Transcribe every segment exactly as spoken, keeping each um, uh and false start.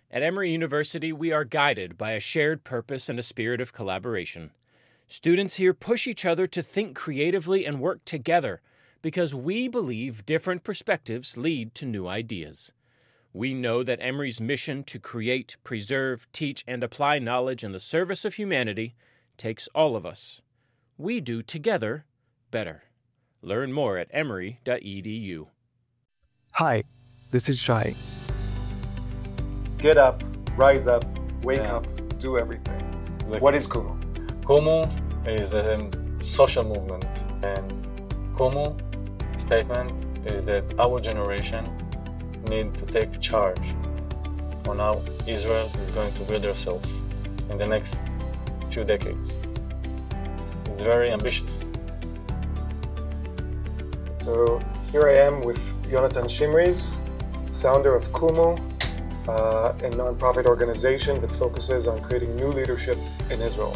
At Emory University, we are guided by a shared purpose and a spirit of collaboration. Students here push each other to think creatively and work together because we believe different perspectives lead to new ideas. We know that Emory's mission to create, preserve, teach, and apply knowledge in the service of humanity takes all of us. We do together better. Learn more at emory dot e d u. Hi, this is Shai. Get up, rise up, wake Yeah. up, do everything. Like- What is Kumu? Kumu is a social movement, and Kumu statement is that our generation need to take charge on how Israel is going to build herself in the next few decades. It's very ambitious. So here I am with Yonatan Shimris, founder of Kumu, uh, a nonprofit organization that focuses on creating new leadership in Israel.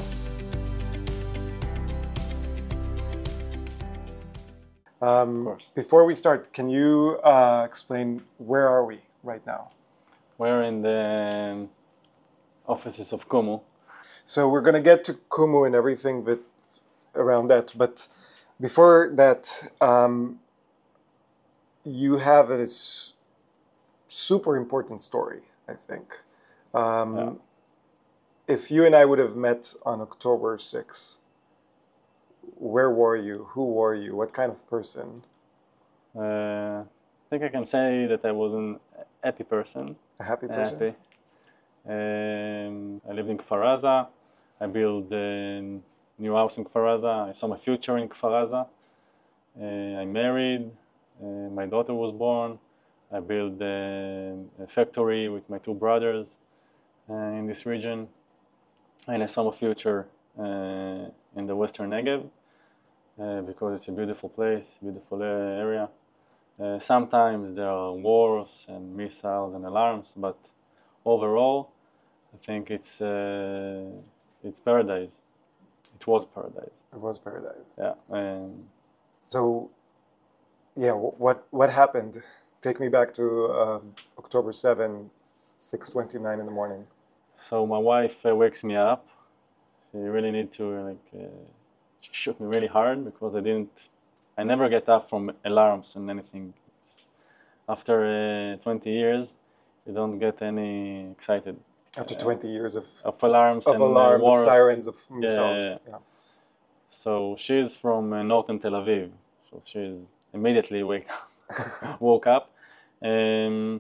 Um, Of course. before we start, can you uh, explain where are we right now? We're in the offices of Kumu. So we're going to get to Kumu and everything that around that, but before that, um, you have a s- super important story, I think. Um, Yeah. If you and I would have met on October sixth, where were you? Who were you? What kind of person? Uh, I think I can say that I was an happy person. A happy person? Happy. Um, I lived in Kfar Aza. I built a new house in Kfar Aza. I saw my future in Kfar Aza. Uh, I married. Uh, my daughter was born. I built a, a factory with my two brothers uh, in this region. And I saw my future uh, in the Western Negev uh, because it's a beautiful place, beautiful uh, area. Uh, sometimes there are wars and missiles and alarms, but overall, I think it's uh, it's paradise. It was paradise. It was paradise. Yeah. Um, So, yeah, wh- what what happened? Take me back to um, October seventh, six twenty-nine in the morning. so my wife uh, wakes me up. She really need to like uh, she shook me really hard because I didn't. I never get up from alarms and anything. It's, after uh, twenty years, you don't get any excited After Uh, twenty years of of alarms of and uh, alarms, of wars. sirens, of missiles. yeah. Yeah. So she's from uh, northern Tel Aviv, so she's immediately wake woke up. Um,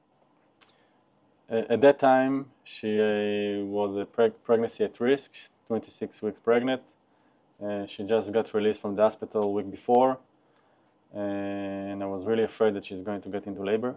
a- at that time, she uh, was a preg- pregnancy at risk, twenty-six weeks pregnant. Uh, she just got released from the hospital a week before, and I was really afraid that she's going to get into labor.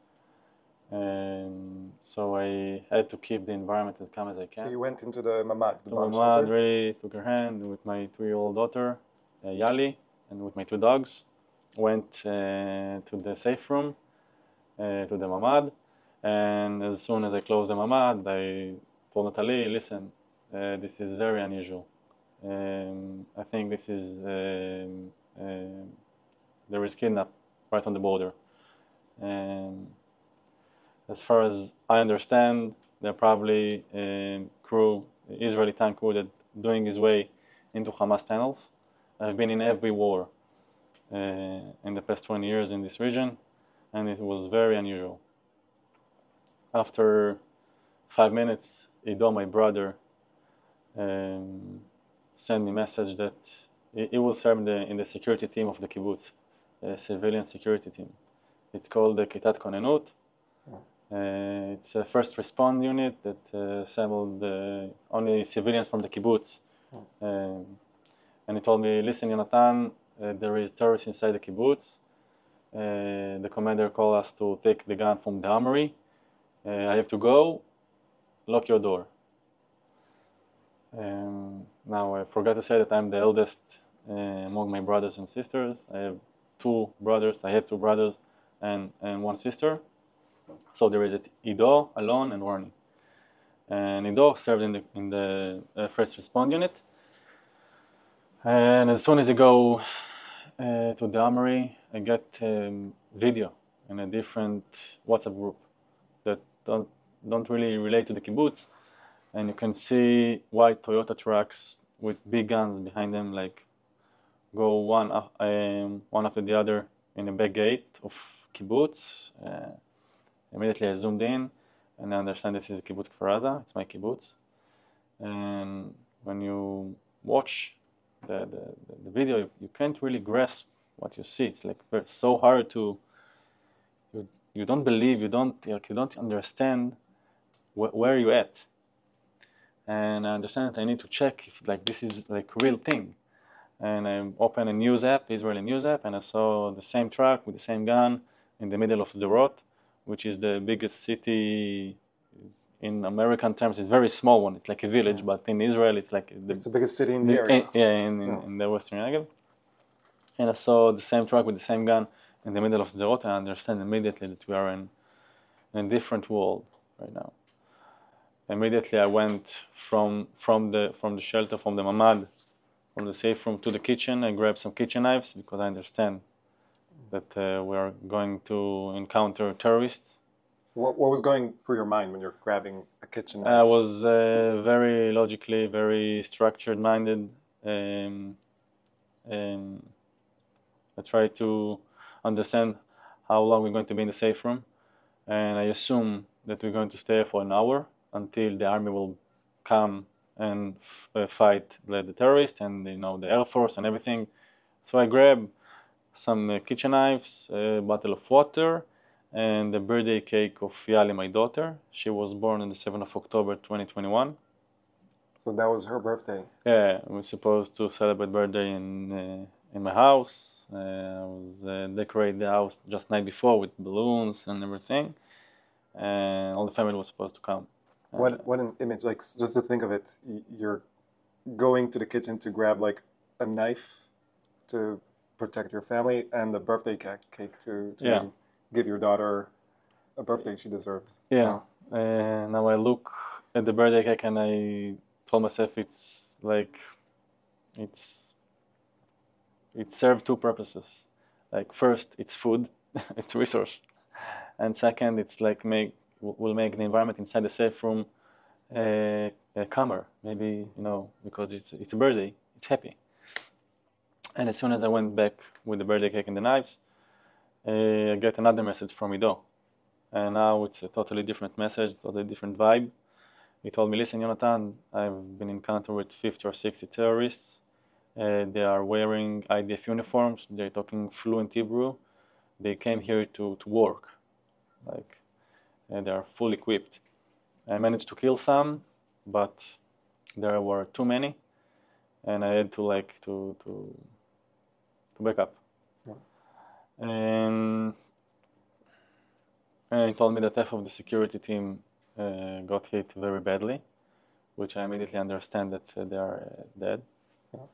Um, so I had to keep the environment as calm as I can. So you went into the mamad, the So my bomb mom shelter. really took her hand with my two-year-old daughter, uh, Yali, and with my two dogs. Went uh, to the safe room, uh, to the mamad, and as soon as I closed the mamad, I told Natalie, listen, uh, this is very unusual. Um, I think this is, um, um there is kidnap right on the border. And as far as I understand, they're probably um, crew, Israeli tank crew that doing his way into Hamas tunnels. I've been in every war uh, in the past twenty years in this region, and it was very unusual. After five minutes, Ido, my brother, um, sent me a message that he, he will serve in the, in the security team of the kibbutz, a civilian security team. It's called the Kitat Konenut. Uh, it's a first response unit that uh, assembled uh, only civilians from the kibbutz. Um, and he told me, listen, Yonatan, uh, there is terrorists inside the kibbutz. Uh, the commander called us to take the gun from the armory. Uh, I have to go, lock your door. Um, now, I forgot to say that I'm the eldest uh, among my brothers and sisters. I have two brothers, I have two brothers and, and one sister. So there is Ido, Alon, and Warni. And Ido served in the, in the uh, first response unit. And as soon as I go uh, to the armory, I get um, video in a different WhatsApp group that don't, don't really relate to the kibbutz, and you can see white Toyota trucks with big guns behind them, like go one af- um, one after the other in the back gate of kibbutz. Uh, immediately I zoomed in, and I understand this is kibbutz Kfar Aza. It's my kibbutz. And when you watch the, the, the video, you, you can't really grasp what you see. It's like very, so hard to, you, you don't believe, you don't, like, you don't understand wh- where you're at. And I understand that I need to check if like this is like real thing. And I opened a news app, Israeli news app, and I saw the same truck with the same gun in the middle of Sderot, which is the biggest city in American terms. It's a very small one. It's like a village, but in Israel, it's like the, It's the biggest city in the area. yeah, in, in, Yeah. in the Western Negev. And I saw the same truck with the same gun in the middle of Sderot, and I understand immediately that we are in, in a different world right now. Immediately, I went from from the from the shelter, from the mamad, from the safe room to the kitchen. I grabbed some kitchen knives because I understand that uh, we are going to encounter terrorists. What, what was going through your mind when you're grabbing a kitchen knife? I was uh, very logically, very structured-minded. Um, um, I tried to understand how long we're going to be in the safe room, and I assume that we're going to stay for an hour until the army will come and f- uh, fight the, the terrorists and you know the air force and everything. So I grabbed some uh, kitchen knives, a bottle of water, and the birthday cake of Yali, my daughter. She was born on the seventh of October twenty twenty-one. So that was her birthday. Yeah, we were supposed to celebrate birthday in uh, in my house. Uh, I was uh, decorate the house just night before with balloons and everything, and all the family was supposed to come. Uh, What what an image! Like s- just to think of it, y- you're going to the kitchen to grab like a knife to protect your family, and the birthday cake cake to, to Yeah. give your daughter a birthday she deserves. Yeah. Uh, now I look at the birthday cake and I told myself it's like it's it served two purposes. Like first, it's food, it's a resource, and second, it's like make will make the environment inside the safe room uh, uh, calmer. Maybe you know because it's it's a birthday, it's happy. And as soon as I went back with the birthday cake and the knives, uh, I get another message from Ido. And now it's a totally different message, totally different vibe. He told me, listen, Jonathan, I've been encountered with fifty or sixty terrorists. Uh, they are wearing I D F uniforms. They're talking fluent Hebrew. They came here to, to work. Like, uh, they are full equipped. I managed to kill some, but there were too many. And I had to like, to, to, to back up. Yeah. And And he told me that half of the security team uh, got hit very badly, which I immediately understand that uh, they are uh, dead. Yeah.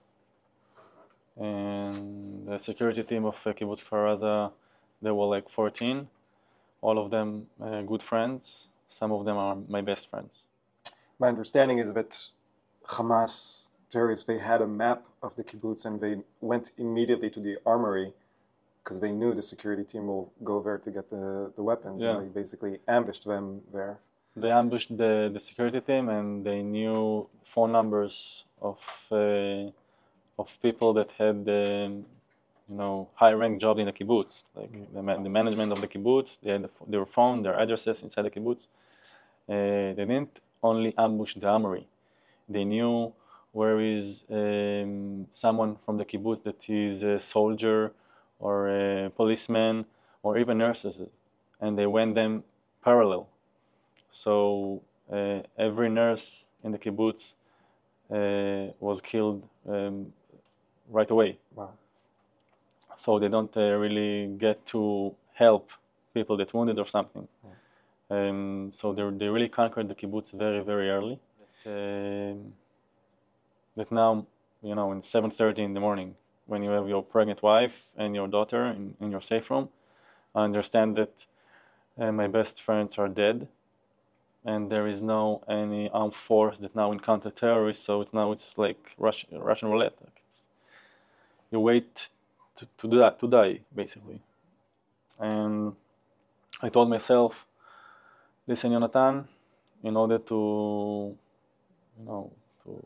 And the security team of uh, Kibbutz Kfar Aza, there were like fourteen, all of them uh, good friends. Some of them are my best friends. My understanding is that Hamas terrorists, they had a map of the kibbutz and they went immediately to the armory because they knew the security team will go there to get the, the weapons, Yeah. and they basically ambushed them there. They ambushed the, the security team and they knew phone numbers of uh, of people that had um, you know high-ranked jobs in the kibbutz, like Mm. the, ma- the management of the kibbutz. They had the, their phone, their addresses inside the kibbutz. Uh, they didn't only ambush the armory. They knew where is um, someone from the kibbutz that is a soldier or a policeman or even nurses, and they went them parallel. So uh, every nurse in the kibbutz uh, was killed um, right away. Wow. So they don't uh, really get to help people that wounded or something. Um, so they they really conquered the kibbutz very very early. Um, that now, you know, in seven thirty in the morning, when you have your pregnant wife and your daughter in, in your safe room, I understand that uh, my best friends are dead, and there is no any armed force that now encounter terrorists. So it's now it's like Russian Russian roulette. Like it's, you wait to to do that to die basically. And I told myself, listen, Jonathan, in order to, you know, to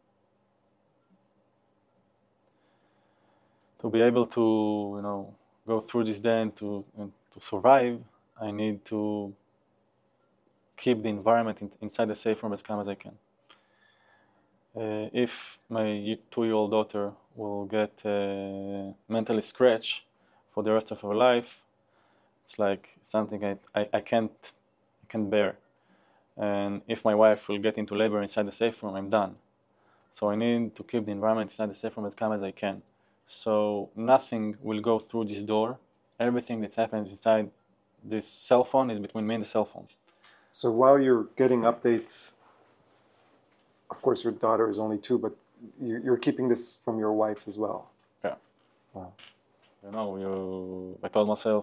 to be able to, you know, go through this day and to and to survive, I need to keep the environment in, inside the safe room as calm as I can. Uh, if my two-year-old daughter will get uh, mentally scratched for the rest of her life, it's like something I, I, I can't I can't bear. And if my wife will get into labor inside the safe room, I'm done. So I need to keep the environment inside the safe room as calm as I can. So nothing will go through this door. Everything that happens inside this cell phone is between me and the cell phones. So while you're getting updates, of course your daughter is only two, but you- you're keeping this from your wife as well. Yeah. Wow. You know, you, I told myself,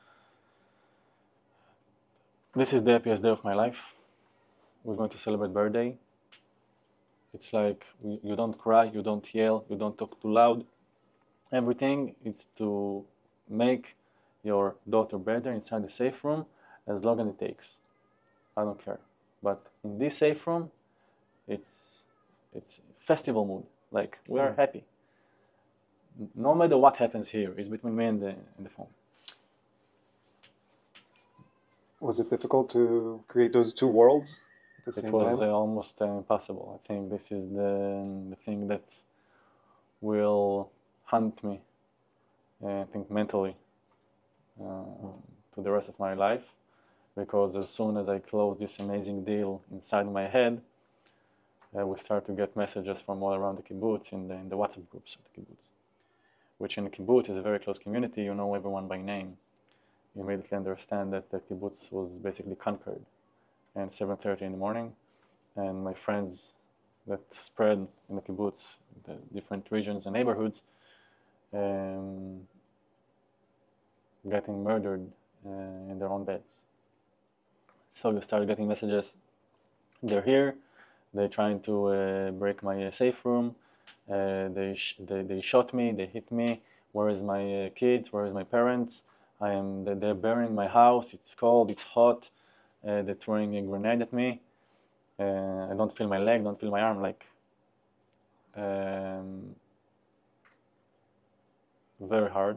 this is the happiest day of my life. We're going to celebrate birthday. It's like we, you don't cry, you don't yell, you don't talk too loud. Everything is to make your daughter better inside the safe room as long as it takes. I don't care. But in this safe room, it's it's festival mood. Like we are Mm. happy. No matter what happens here, it's between me and the and the phone. Was it difficult to create those two worlds at the It same was time? uh, almost uh, impossible. I think this is the the thing that will hunt me, uh, I think mentally, uh, to the rest of my life. Because as soon as I close this amazing deal inside my head, uh, we start to get messages from all around the kibbutz in the, in the WhatsApp groups of the kibbutz, which in the kibbutz is a very close community. You know everyone by name. You immediately understand that the kibbutz was basically conquered. And seven thirty in the morning, and my friends that spread in the kibbutz, the different regions and neighborhoods, um, getting murdered uh, in their own beds. So you start getting messages. They're here. They're trying to uh, break my uh, safe room. Uh, they, sh- they they shot me. They hit me. Where is my uh, kids? Where is my parents? I am. They're burning my house. It's cold. It's hot. Uh, they're throwing a grenade at me. Uh, I don't feel my leg. Don't feel my arm. Like um, very hard.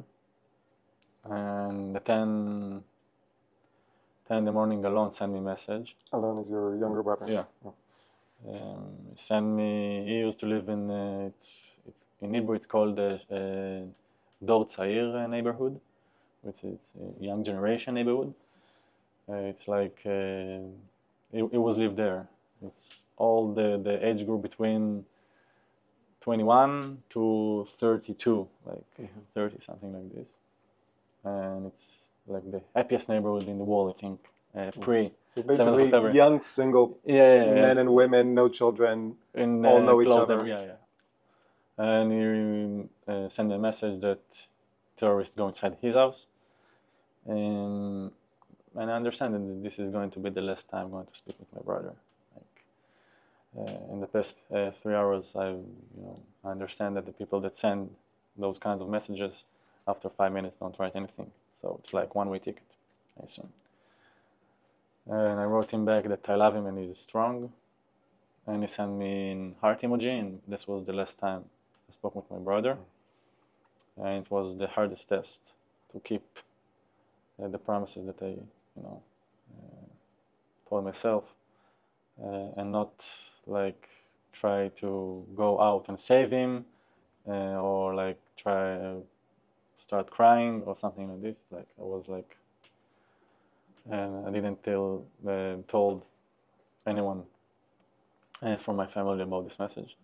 And the ten, ten in the morning, Alon sent me a message. Alon is your younger brother. Yeah. Oh. Um, he sent me. He used to live in. Uh, it's it's in Hebrew. It's called the uh, Dor Tzair neighborhood, which is a young generation neighborhood. Uh, it's like uh, it, it was lived there. It's all the, the age group between twenty-one to thirty-two, like thirty, something like this. And it's like the happiest neighborhood in the world, I think. Uh, pre So seventh of basically, February. young single Yeah, yeah, yeah. men and women, no children, in, all uh, know each close other. neighbor- Yeah, yeah. And he uh, sent me a message that terrorists go inside his house. And, and I understand that this is going to be the last time I'm going to speak with my brother. Like uh, in the past uh, three hours, I, you know, I understand that the people that send those kinds of messages after five minutes don't write anything. So it's like one-way ticket, I assume. And I wrote him back that I love him and he's strong. And he sent me an heart emoji, and this was the last time I spoke with my brother. And it was the hardest test to keep uh, the promises that I, you know, uh, told myself, uh, and not like try to go out and save him, uh, or like try uh, start crying or something like this. Like I was like, and I didn't tell uh, told anyone uh, from my family about this message.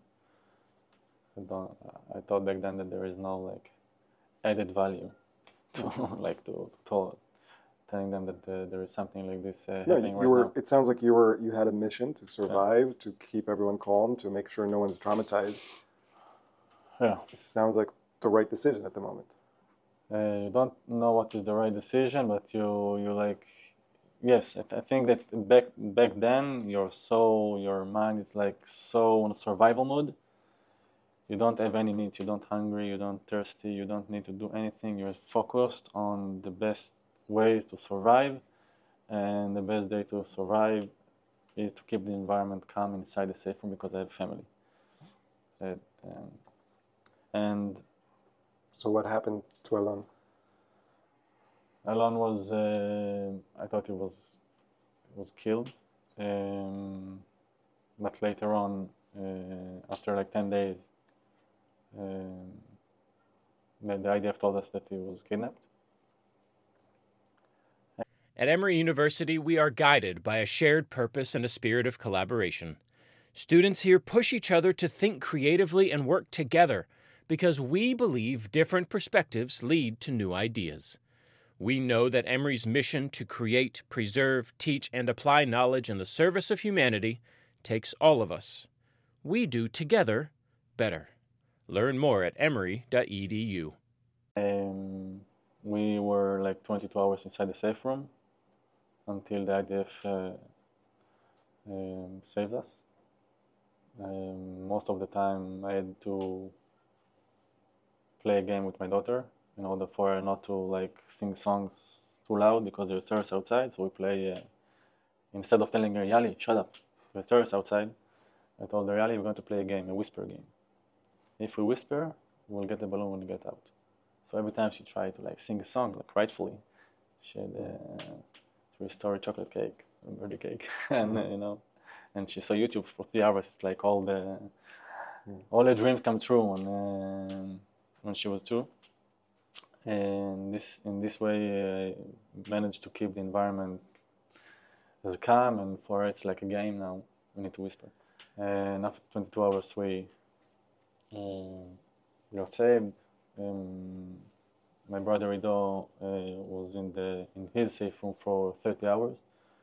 I don't. I thought back then that there is no like added value to like to, to tell, telling them that uh, there is something like this uh, No, happening you right were. now. It sounds like you were. You had a mission to survive, to keep everyone calm, to make sure no one's traumatized. Yeah. It sounds like the right decision at the moment. Uh, you don't know what is the right decision, but you you like, yes, I, th- I think that back back then your soul, your mind is like so in survival mode. You don't have any needs. You don't hungry. You don't thirsty. You don't need to do anything. You're focused on the best way to survive, and the best day to survive is to keep the environment calm inside the safe room because I have family. Uh, um, and So what happened to Alon? Alon was, uh, I thought he was was killed, um, but later on, uh, after like ten days, um, the, the I D F told us that he was kidnapped. At Emory University, we are guided by a shared purpose and a spirit of collaboration. Students here push each other to think creatively and work together because we believe different perspectives lead to new ideas. We know that Emory's mission to create, preserve, teach, and apply knowledge in the service of humanity takes all of us. We do together better. Learn more at emory dot e d u. Um, we were like twenty-two hours inside the safe room until the I D F uh, um, saved us. Um, most of the time I had to play a game with my daughter in order for her not to like sing songs too loud because there's terrorists outside. So we play, uh, instead of telling her, Yali, shut up, there's terrorists outside, I told her, Yali, we're going to play a game, a whisper game. If we whisper, we'll get the balloon when we get out. So every time she tried to like sing a song, like rightfully, she had uh, three-story chocolate cake, a birthday cake, and uh, you know, and she saw YouTube for three hours. It's like all the mm. all her dreams come true when uh, when she was two. And this in this way, I managed to keep the environment as calm. And for her, it's like a game now. We need to whisper. And after twenty-two hours, we um, got saved. Um, my brother Ido uh, was in the in his safe room for thirty hours,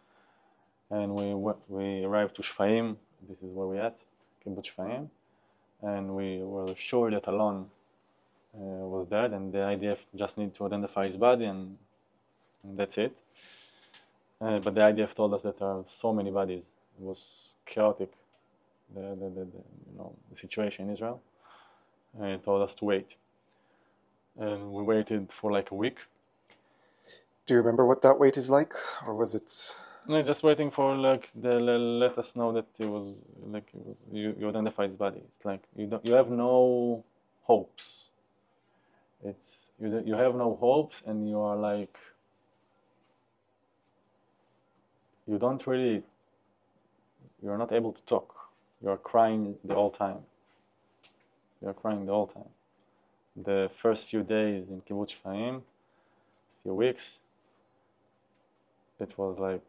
and we we arrived to Shfaim. This is where we at, Kibbutz Shfaim, and we were sure that Alon uh, was dead, and the I D F just needed to identify his body, and, and that's it. Uh, but the I D F told us that there are so many bodies. It was chaotic, the the, the, the you know the situation in Israel, and it told us to wait. And we waited for like a week. Do you remember what that wait is like, or was it? No, just waiting for like the let us know that it was like it was, you you identified his body. It's like you don't you have no hopes. It's you you have no hopes, and you are like you don't really you're not able to talk. You are crying the whole time. You are crying the whole time. The first few days in Kibbutz Shfaim, few weeks, it was like,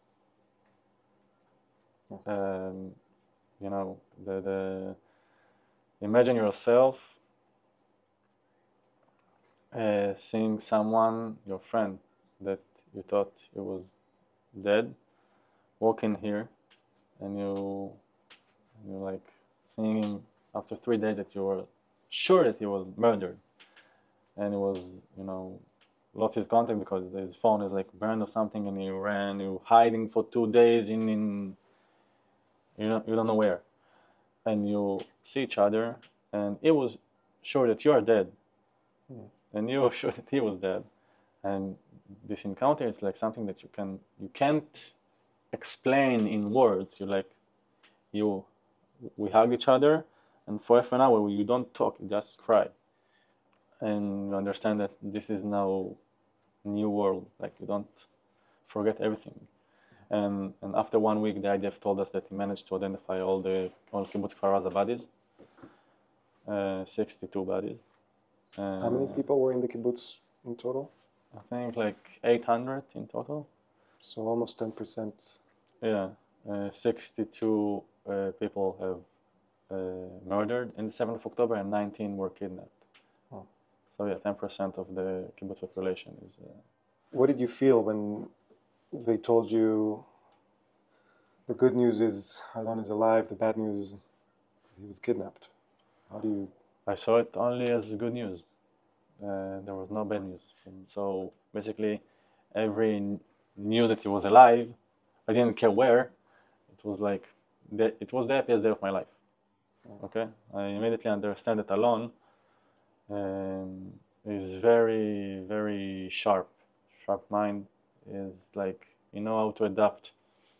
um, you know, the, the imagine yourself uh, seeing someone, your friend, that you thought it was dead, walk in here, and you, you like seeing him after three days that you were sure that he was murdered, and he was, you know, lost his contact because his phone is like burned or something, and he ran, he was hiding for two days in, in you know, you don't know where, and you see each other, and he was sure that you are dead, mm. and you were sure that he was dead, and this encounter is like something that you can, you can't explain in words. You like, you, we hug each other. And for half an hour, you don't talk, you just cry. And you understand that this is now a new world. Like, you don't forget everything. And and after one week, the I D F told us that he managed to identify all the all Kibbutz Kfar Aza bodies, uh, sixty-two bodies. Uh, How many people were in the kibbutz in total? I think like eight hundred in total. So almost ten percent. Yeah, uh, sixty-two uh, people have Uh, murdered in the seventh of October, and nineteen were kidnapped. Oh. So yeah, ten percent of the kibbutz population is... Uh, what did you feel when they told you the good news is Alon is alive, the bad news he was kidnapped? How do you... I saw it only as good news. Uh, there was no bad news. And so basically every news that he was alive, I didn't care where, it was like, the, it was the happiest day of my life. Okay, I immediately understand that Alon um, is very, very sharp. Sharp mind is like, you know how to adapt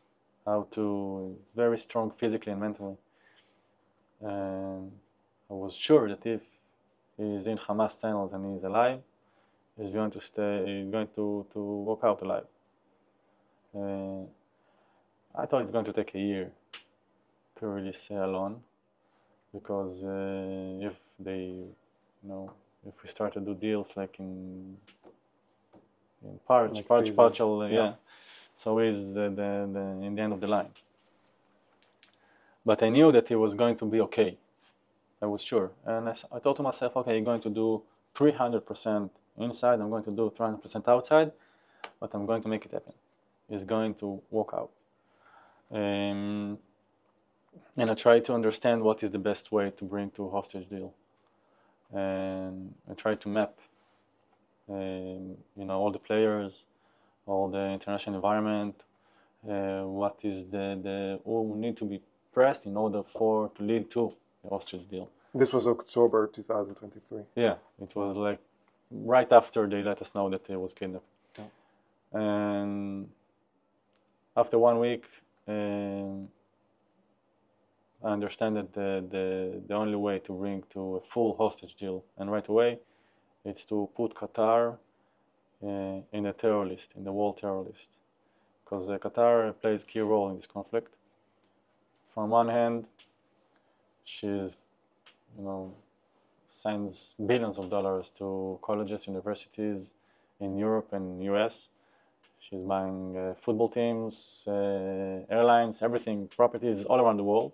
how to very strong physically and mentally. And I was sure that if he's in Hamas tunnels and he's alive, he's going to stay. He's going to to walk out alive. Uh, I thought it's going to take a year to really stay alone, because uh, if they, you know, if we start to do deals like in in part, Like part, phases. partial, uh, Yeah. yeah. So he's the, the, the in the end of the line. But I knew that he was going to be okay. I was sure, and I, s- I thought to myself, okay, you're going to do three hundred percent inside. I'm going to do three hundred percent outside, but I'm going to make it happen. He's going to walk out. Um, and I tried to understand what is the best way to bring to a hostage deal. And I tried to map, um, you know, all the players, all the international environment, uh, what is the, the who need to be pressed in order for to lead to the hostage deal. This was October two thousand twenty-three. Yeah, it was like right after they let us know that he was kidnapped. Yeah. And after one week, um, I understand that the, the, the only way to bring to a full hostage deal, and right away, it's to put Qatar uh, in a terror list, in the world terror list. Because uh, Qatar plays a key role in this conflict. From one hand, she's, you know, sends billions of dollars to colleges, universities in Europe and U S. She's buying uh, football teams, uh, airlines, everything, properties all around the world.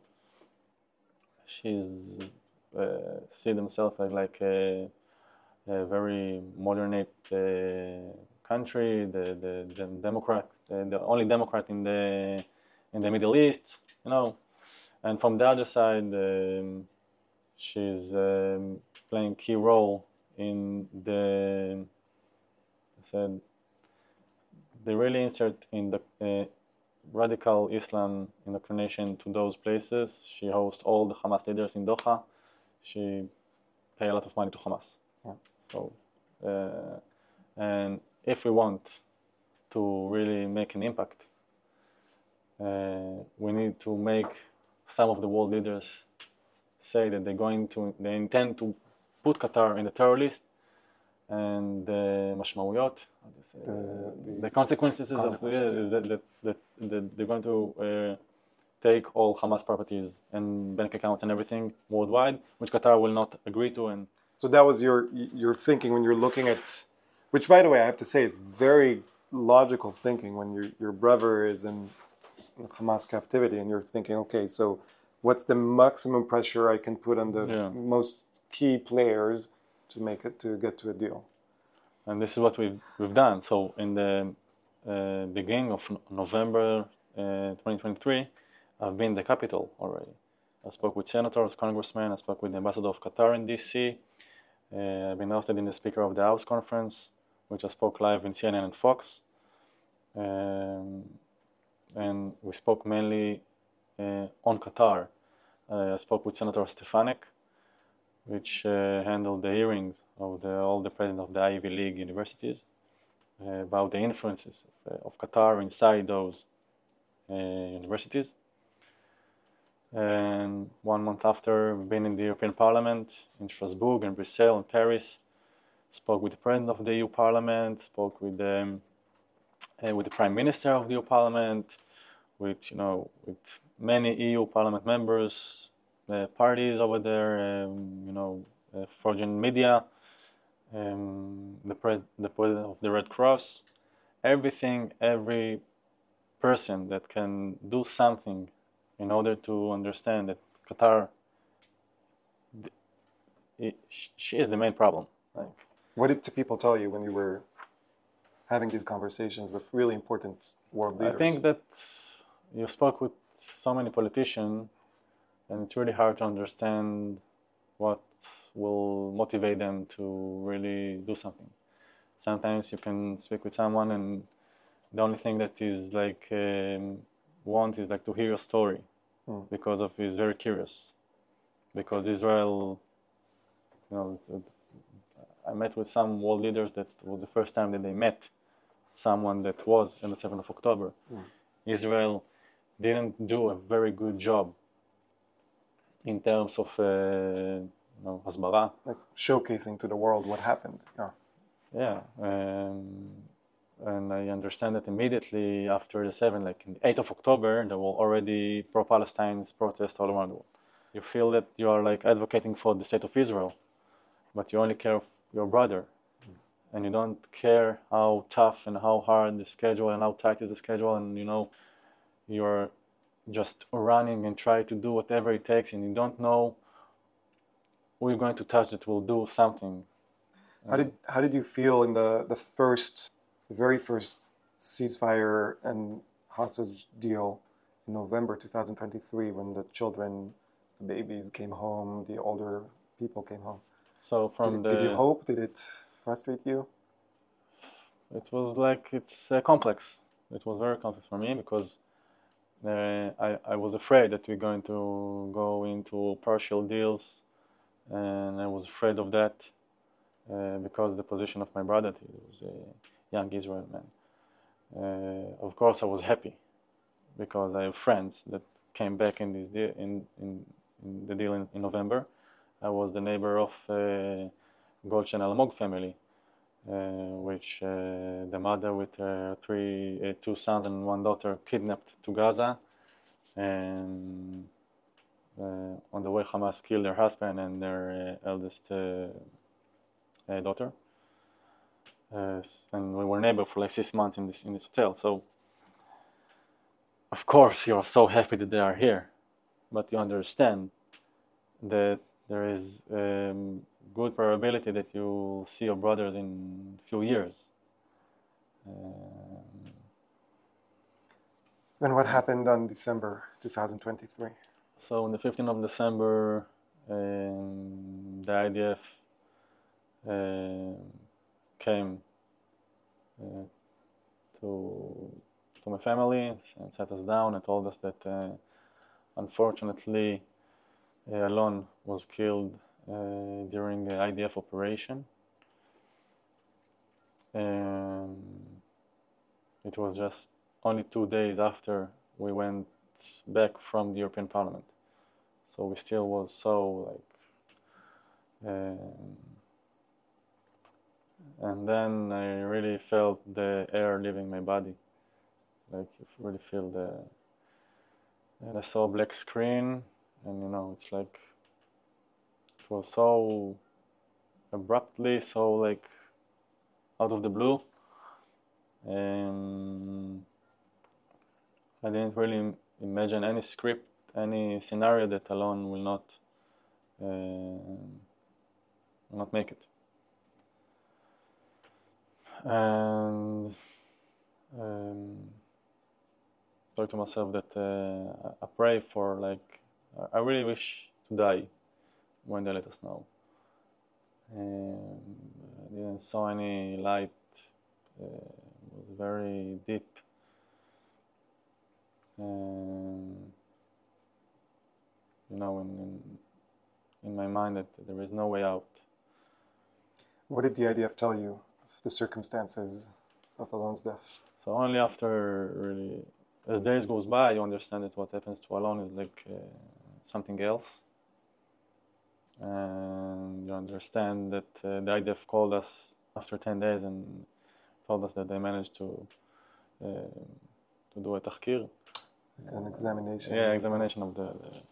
She's uh, see themselves as like a, a very modernate uh, country, the the, the Democrat, uh, the only Democrat in the in the Middle East, you know. And from the other side, um, she's um, playing key role in the I said they really insert in the uh, radical Islam indoctrination to those places. She hosts all the Hamas leaders in Doha. She pay a lot of money to Hamas. Yeah. So, uh, and if we want to really make an impact, uh, we need to make some of the world leaders say that they're going to, they intend to put Qatar in the terror list, and the mashmauyot, The, the, the consequences, consequences, of yeah. is that, that, that, that they're going to uh, take all Hamas properties and bank accounts and everything worldwide, which Qatar will not agree to. And So that was your your thinking when you're looking at, which by the way I have to say is very logical thinking when your your brother is in Hamas captivity and you're thinking, okay, so what's the maximum pressure I can put on the Yeah. most key players to make it to get to a deal? and this is what we've we've done. So in the uh, beginning of November uh, twenty twenty-three, I've been in the capital already. I spoke with senators, congressmen. I spoke with the ambassador of Qatar in D C. Uh, I've been hosted in the Speaker of the House conference, which I spoke live in C N N and Fox. Um, and we spoke mainly uh, on Qatar. Uh, I spoke with Senator Stefanik, which uh, handled the hearings of the, all the presidents of the Ivy League universities uh, about the influences of, uh, of Qatar inside those uh, universities. And one month after, we've been in the European Parliament in Strasbourg and Brussels and Paris. Spoke with the president of the E U Parliament. Spoke with the uh, with the Prime Minister of the E U Parliament. With you know with many E U Parliament members, uh, parties over there. Um, you know, uh, foreign media. Um, the pres the president of the Red Cross. Everything, every person that can do something in order to understand that Qatar, it, she is the main problem. Like, What did people tell you when you were having these conversations with really important world leaders? I think that you spoke with so many politicians, and it's really hard to understand what will motivate them to really do something. Sometimes you can speak with someone, and the only thing that is like um, want is like to hear your story, Hmm. because of he's very curious. Because Israel, you know, I met with some world leaders that was the first time that they met someone that was on the seventh of October. Hmm. Israel didn't do a very good job in terms of uh, you know, hasbara. Like showcasing to the world what happened. Yeah. Yeah, um, and I understand that immediately after the seventh, like in the eighth of October, there were already pro-Palestine protests all around the world. You feel that you are like advocating for the state of Israel, but you only care of your brother, and you don't care how tough and how hard the schedule and how tight is the schedule, and you know you're just running and try to do whatever it takes, and you don't know who you're going to touch that will do something. How did how did you feel in the the first, the very first ceasefire and hostage deal in November two thousand twenty-three, when the children, the babies came home, the older people came home? So Did from it the give you hope? Did it frustrate you? it was like it's uh, complex. It was very complex for me because uh, I I was afraid that we're going to go into partial deals, and I was afraid of that uh, because the position of my brother. He was a young Israel man. Uh, of course, I was happy because I have friends that came back in this deal, in, in, in the deal in, in November. I was the neighbor of uh, Goldstein Almog family, uh, which uh, the mother with her three, uh, two sons and one daughter kidnapped to Gaza, and uh, on the way Hamas killed their husband and their uh, eldest uh, uh, daughter. Uh, and we were neighbors for like six months in this in this hotel. So of course you're so happy that they are here, but you understand that there is um, good probability that you'll see your brothers in a few years. Um, And what happened on December two thousand twenty-three? so on the fifteenth of December, um, the I D F uh, came uh, to to my family and sat us down and told us that uh, unfortunately uh, Alon was killed uh, during the I D F operation. And it was just only two days after we went back from the European Parliament. So we still was so like, um, and then I really felt the air leaving my body. Like you really feel the, and I saw a black screen, and you know, it's like, it was so abruptly, so like out of the blue. And I didn't really imagine any script, any scenario that Alon will not, uh, will not make it. And um, I thought to myself that uh, I pray for like, I really wish to die when they let us know. And I didn't saw any light. Uh, it was very deep. And you know, in, in in my mind that there is no way out. What did the I D F tell you of the circumstances of Alon's death? So only after really, as days goes by, you understand that what happens to Alon is like uh, something else. And you understand that uh, the I D F called us after ten days and told us that they managed to uh, to do a tahkir. Like an examination? Yeah, examination of the...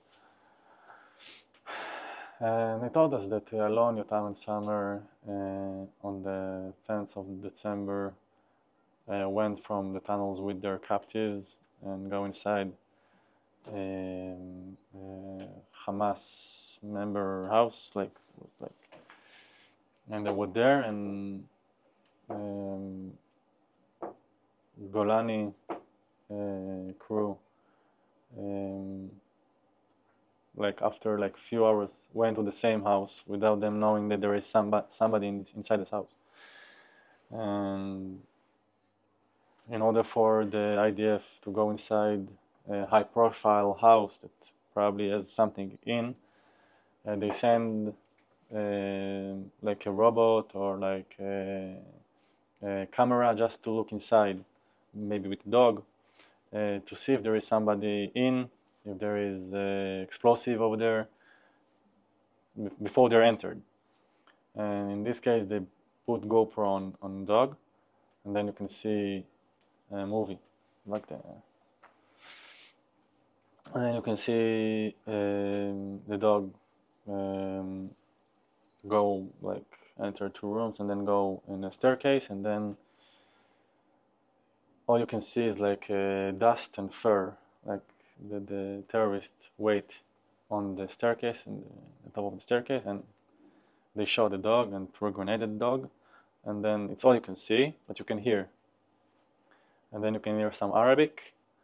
the and they told us that Alon, Yotam and Samer uh, on the tenth of December uh, went from the tunnels with their captives and go inside um, uh, Hamas member house, like was like, and they were there, and um, Golani uh, crew, um, like after like few hours, went to the same house without them knowing that there is somebody somebody in, inside this house, and in order for the I D F to go inside a high-profile house that probably has something in, uh, they send uh, like a robot or like a, a camera just to look inside, maybe with a dog, uh, to see if there is somebody in, if there is uh, explosive over there, b- before they're entered. And in this case, they put GoPro on on dog, and then you can see a movie like that. And then you can see um, the dog um, go like enter two rooms and then go in a staircase, and then all you can see is like uh, dust and fur, like the, the terrorists wait on the staircase and the top of the staircase, and they shot the dog and threw a grenade at the dog, and then it's all you can see, but you can hear, and then you can hear some Arabic,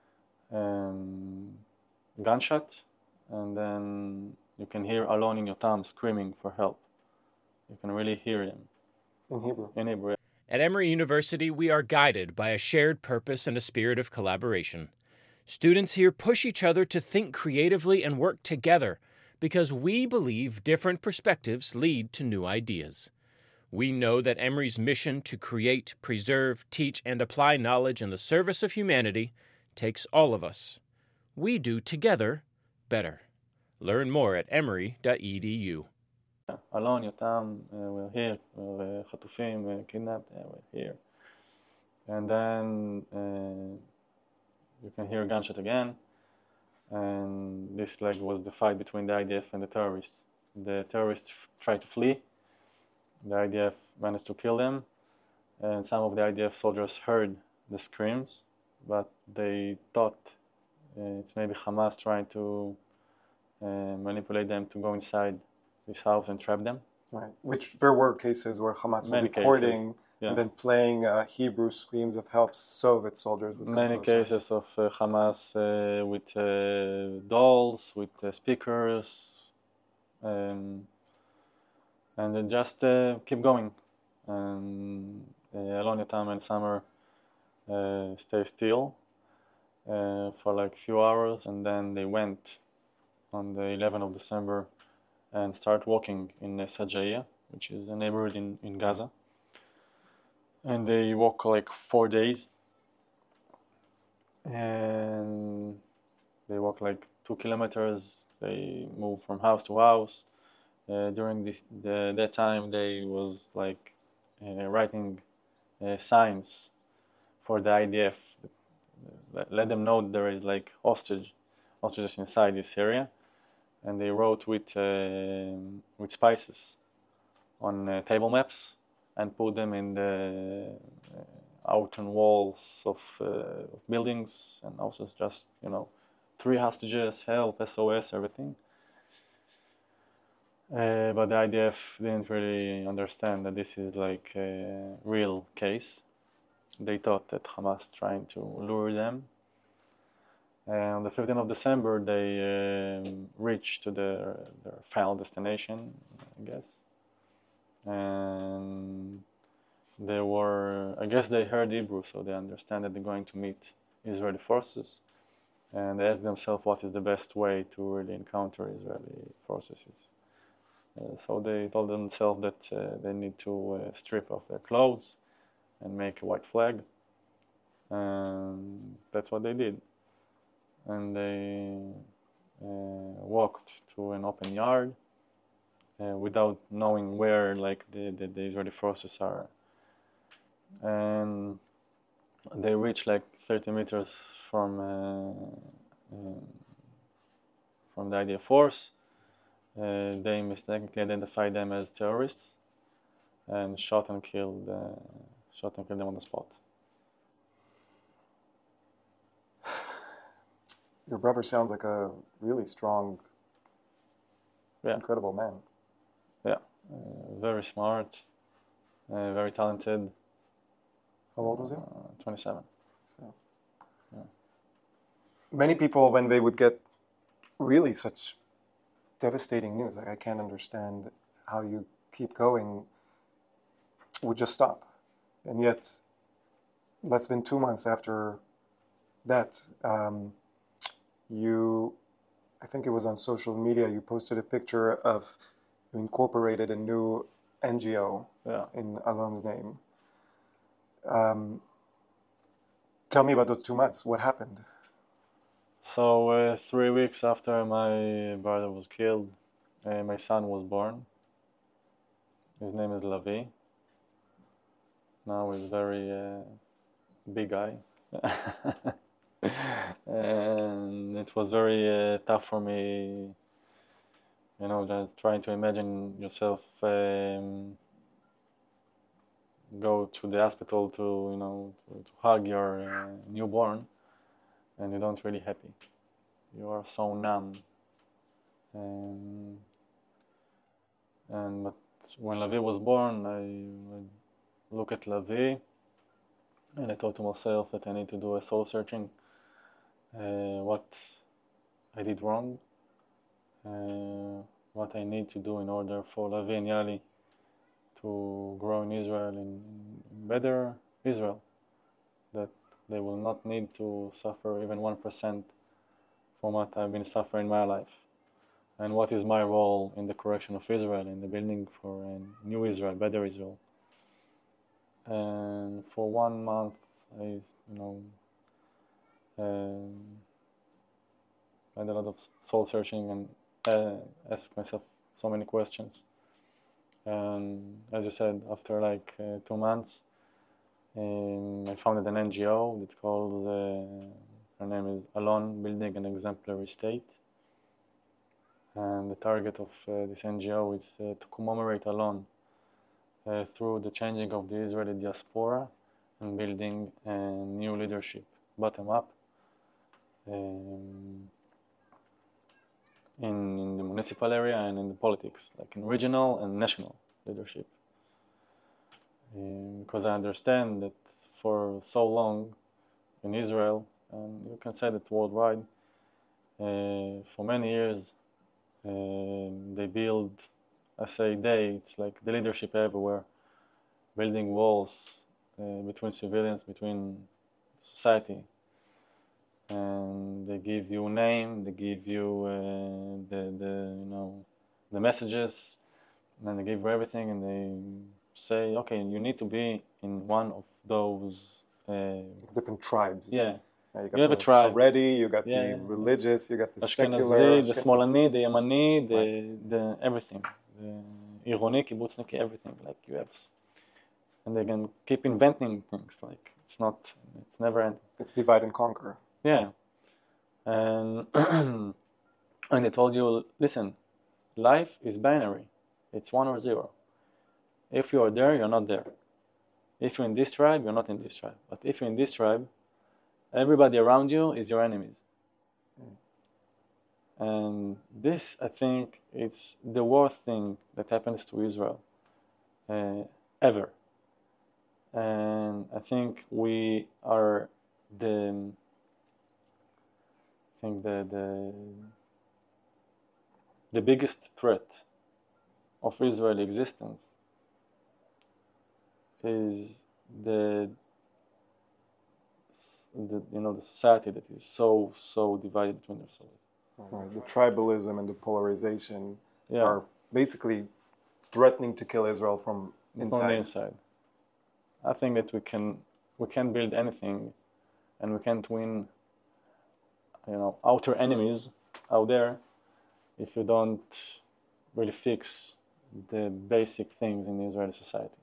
um, gunshot, and then you can hear Alon in Yotam screaming for help. You can really hear him In Hebrew. in Hebrew. At Emory University, we are guided by a shared purpose and a spirit of collaboration. Students here push each other to think creatively and work together because we believe different perspectives lead to new ideas. We know that Emory's mission to create, preserve, teach, and apply knowledge in the service of humanity takes all of us. We do together better. Learn more at emory dot e d u. Alon, Yotam, uh, we're here, we're uh, Chatufim, we're kidnapped, uh, we're here. And then uh, you can hear a gunshot again, and this like was the fight between the I D F and the terrorists. The terrorists tried to flee, the I D F managed to kill them, and some of the I D F soldiers heard the screams, but they thought uh, it's maybe Hamas trying to uh, manipulate them to go inside this house and trap them. Right. Which there were cases where Hamas were Many recording cases, yeah. and then playing uh, Hebrew screams of help so that soldiers would come Many closer. cases of uh, Hamas uh, with uh, dolls, with uh, speakers, um, and they just uh, keep going. And uh, Alon, Yotam, and Summer uh, stay still uh, for like a few hours, and then they went on the eleventh of December and start walking in uh, Sajaya, which is a neighborhood in, in Gaza. And they walk like four days. And they walk like two kilometers. They move from house to house. Uh, during this, the, that time, they was like uh, writing uh, signs for the I D F. Let, let them know there is like hostage, hostages inside this area. And they wrote with uh, with spices on uh, table maps and put them in the uh, outer walls of, uh, of buildings, and also just, you know, three hostages, help, S O S, everything. Uh, but the I D F didn't really understand that this is like a real case. They thought that Hamas trying to lure them. And on the fifteenth of December, they um, reached to their, their final destination, I guess. And they were, I guess they heard Hebrew, so they understand that they're going to meet Israeli forces. And they asked themselves what is the best way to really encounter Israeli forces. Uh, so they told themselves that uh, they need to uh, strip off their clothes and make a white flag. And that's what they did. And they uh, walked to an open yard uh, without knowing where like the, the, the Israeli forces are. And they reached like thirty meters from uh, um, from the I D F force. Uh, they mistakenly identified them as terrorists and shot and killed uh, shot and killed them on the spot. Your brother sounds like a really strong, Yeah. incredible man. Yeah, uh, very smart, uh, very talented. How old was he? Uh, twenty-seven. Many people, when they would get really such devastating news, like I can't understand how you keep going, would just stop. And yet, less than two months after that, um, you, I think it was on social media, you posted a picture of, you incorporated a new N G O Yeah. in Alon's name. Um, tell me about those two months. What happened? So uh, three weeks after my brother was killed, uh, my son was born. His name is Lavi. Now he's very uh, big guy. And it was very uh, tough for me, you know, just trying to imagine yourself um, go to the hospital to, you know, to, to hug your uh, newborn, and you don't really happy. You are so numb. Um, and but when Lavi was born, I, I look at Lavi, and I thought to myself that I need to do a soul searching. Uh, what I did wrong, uh, what I need to do in order for Lavi and Yali to grow in Israel, in, in better Israel, that they will not need to suffer even one percent from what I've been suffering in my life. And what is my role in the correction of Israel, in the building for a new Israel, better Israel. And for one month, I, you know, um, I did a lot of soul searching and uh, asked myself so many questions. And as you said, after like uh, two months, um, I founded an N G O that's called, uh, her name is Alon, Building an Exemplary State. And the target of uh, this N G O is uh, to commemorate Alon uh, through the changing of the Israeli diaspora and building a new leadership, bottom up, um, in, in the municipal area and in the politics, like in regional and national leadership. Um, because I understand that for so long in Israel, and you can say that worldwide, uh, for many years, uh, they build, I say they, it's like the leadership everywhere, building walls uh, between civilians, between society. And they give you a name, they give you uh, the, the, you know, the messages, and then they give you everything, and they say, okay, you need to be in one of those uh, different tribes. Yeah, yeah you, got you have the a tribe. Haredi, you got Yeah. the religious, you got the Ashkenazi, secular, the Smolani, the Yemani, the, right. the everything, the Ironi, Kibbutznik, everything. Like you have, and they can keep inventing things. Like it's not, it's never ending. It's divide and conquer. Yeah, and and they told you, listen, life is binary. It's one or zero. If you are there, you're not there. If you're in this tribe, you're not in this tribe. But if you're in this tribe, everybody around you is your enemies. Mm. And this, I think, it's the worst thing that happens to Israel uh, ever. And I think we are the, I think the the the biggest threat of Israeli existence is the, the you know the society that is so so divided between themselves. Right. The tribalism and the polarization Yeah. are basically threatening to kill Israel from inside. From the inside. I think that we can we can't build anything, and we can't win, you know, outer enemies out there if you don't really fix the basic things in the Israeli society.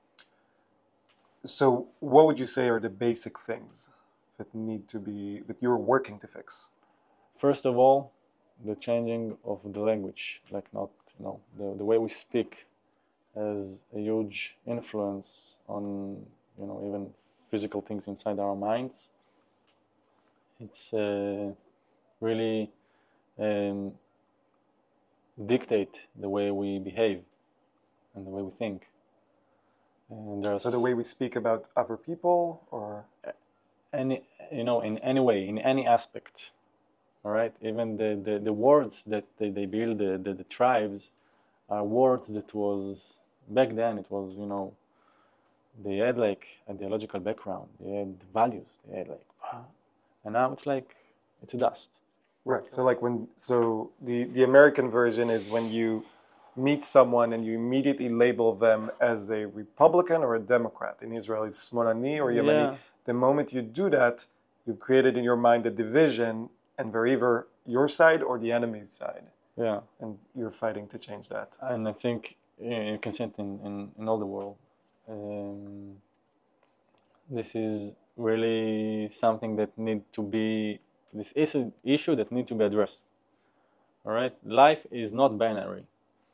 So, what would you say are the basic things that need to be that you're working to fix? First of all, the changing of the language, like not, you know, the, the way we speak has a huge influence on, you know, even physical things inside our minds. It's uh, really um, dictate the way we behave and the way we think. And so the way we speak about other people, or any, you know, in any way, in any aspect. All right, even the, the, the words that they, they build, the, the, the tribes, are words that was, back then it was, you know, they had like ideological background, they had values, they had like, and now it's like, it's dust. Right, so like when, so the, the American version is when you meet someone and you immediately label them as a Republican or a Democrat. In Israel, it's Smolani or Yemani. Yeah. The moment you do that, you've created in your mind a division and we're either your side or the enemy's side. Yeah. And you're fighting to change that. And I think you can see it in, in, in all the world. Um, this is really something that need to be, this is an issue that need to be addressed. All right? Life is not binary.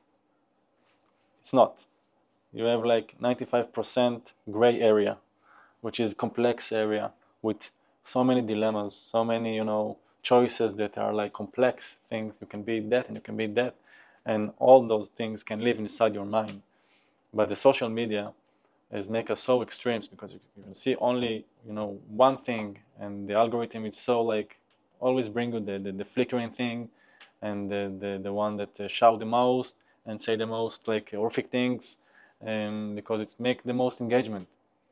It's not. You have like ninety-five percent gray area, which is complex area with so many dilemmas, so many, you know, choices that are like complex things. You can be that and you can be that. And all those things can live inside your mind. But the social media has make us so extremes because you, you can see only, you know, one thing, and the algorithm is so like always bring you the, the, the flickering thing and the, the, the one that uh, shout the most and say the most like horrific things, um, because it make the most engagement.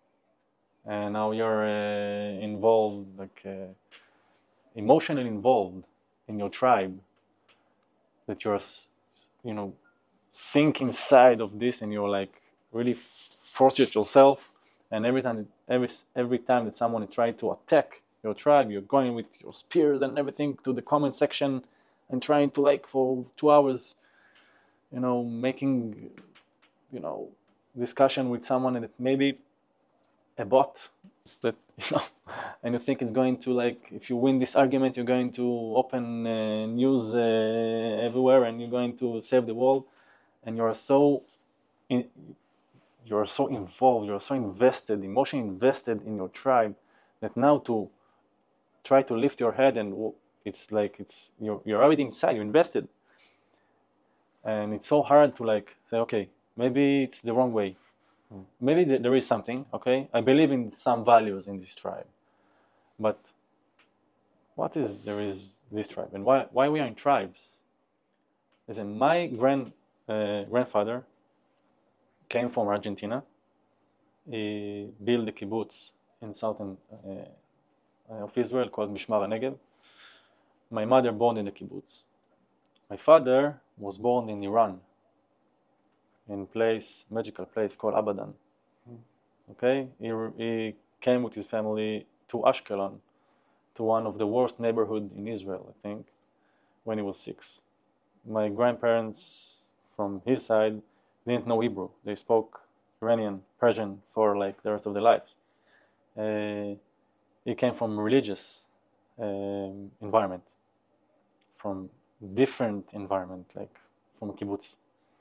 And now you're uh, involved, like uh, emotionally involved in your tribe, that you're, you know, sink inside of this, and you're like really force it yourself. And every time, every every time that someone is trying to attack your tribe, you're going with your spears and everything to the comment section and trying to like for two hours, you know, making, you know, discussion with someone that maybe a bot that, you know, and you think it's going to like, if you win this argument, you're going to open uh, news uh, everywhere and you're going to save the world, and you're so in, you're so involved, you're so invested, emotionally invested in your tribe, that now to try to lift your head, and it's like it's you're you're already inside, you're invested, and it's so hard to like say, okay, maybe it's the wrong way. Maybe there is something, okay? I believe in some values in this tribe. But what is there is this tribe? And why why we are in tribes? Listen, my grand uh, grandfather came from Argentina. He built a kibbutz in southern uh, of Israel called Mishmar HaNegev. My mother born in the kibbutz. My father was born in Iran, in place, magical place called Abadan. Okay, he, he came with his family to Ashkelon, to one of the worst neighborhoods in Israel, I think, when he was six. My grandparents, from his side, didn't know Hebrew. They spoke Iranian, Persian for like the rest of their lives. Uh, he came from a religious um, environment, from different environment, like from a kibbutz.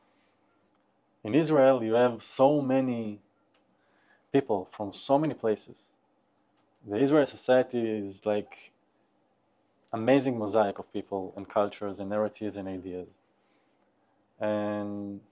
In Israel, you have so many people from so many places. The Israeli society is like amazing mosaic of people and cultures and narratives and ideas. And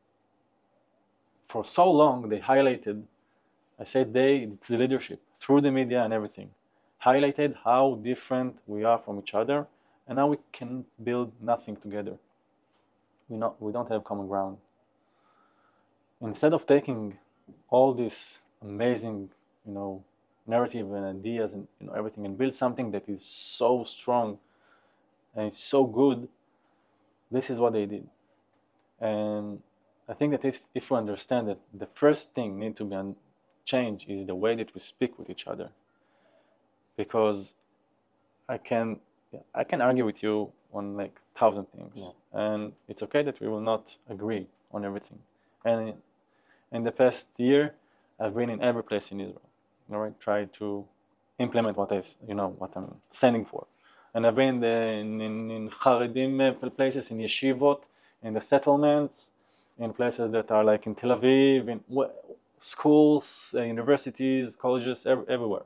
for so long, they highlighted, I said they, it's the leadership, through the media and everything, highlighted how different we are from each other and how we can build nothing together. We, not, we don't have common ground. Instead of taking all this amazing, you know, narrative and ideas and, you know, everything, and build something that is so strong and it's so good, this is what they did. And I think that if, if we understand that the first thing need to be un- changed is the way that we speak with each other. Because I can I can argue with you on like thousand things, yeah. And it's okay that we will not agree on everything. And in the past year, I've been in every place in Israel. All right, try to implement what I, you know, what I'm standing for. And I've been in, the, in, in, in Haredim places, in yeshivot, in the settlements, in places that are like in Tel Aviv, in schools, uh, universities, colleges, ev- everywhere.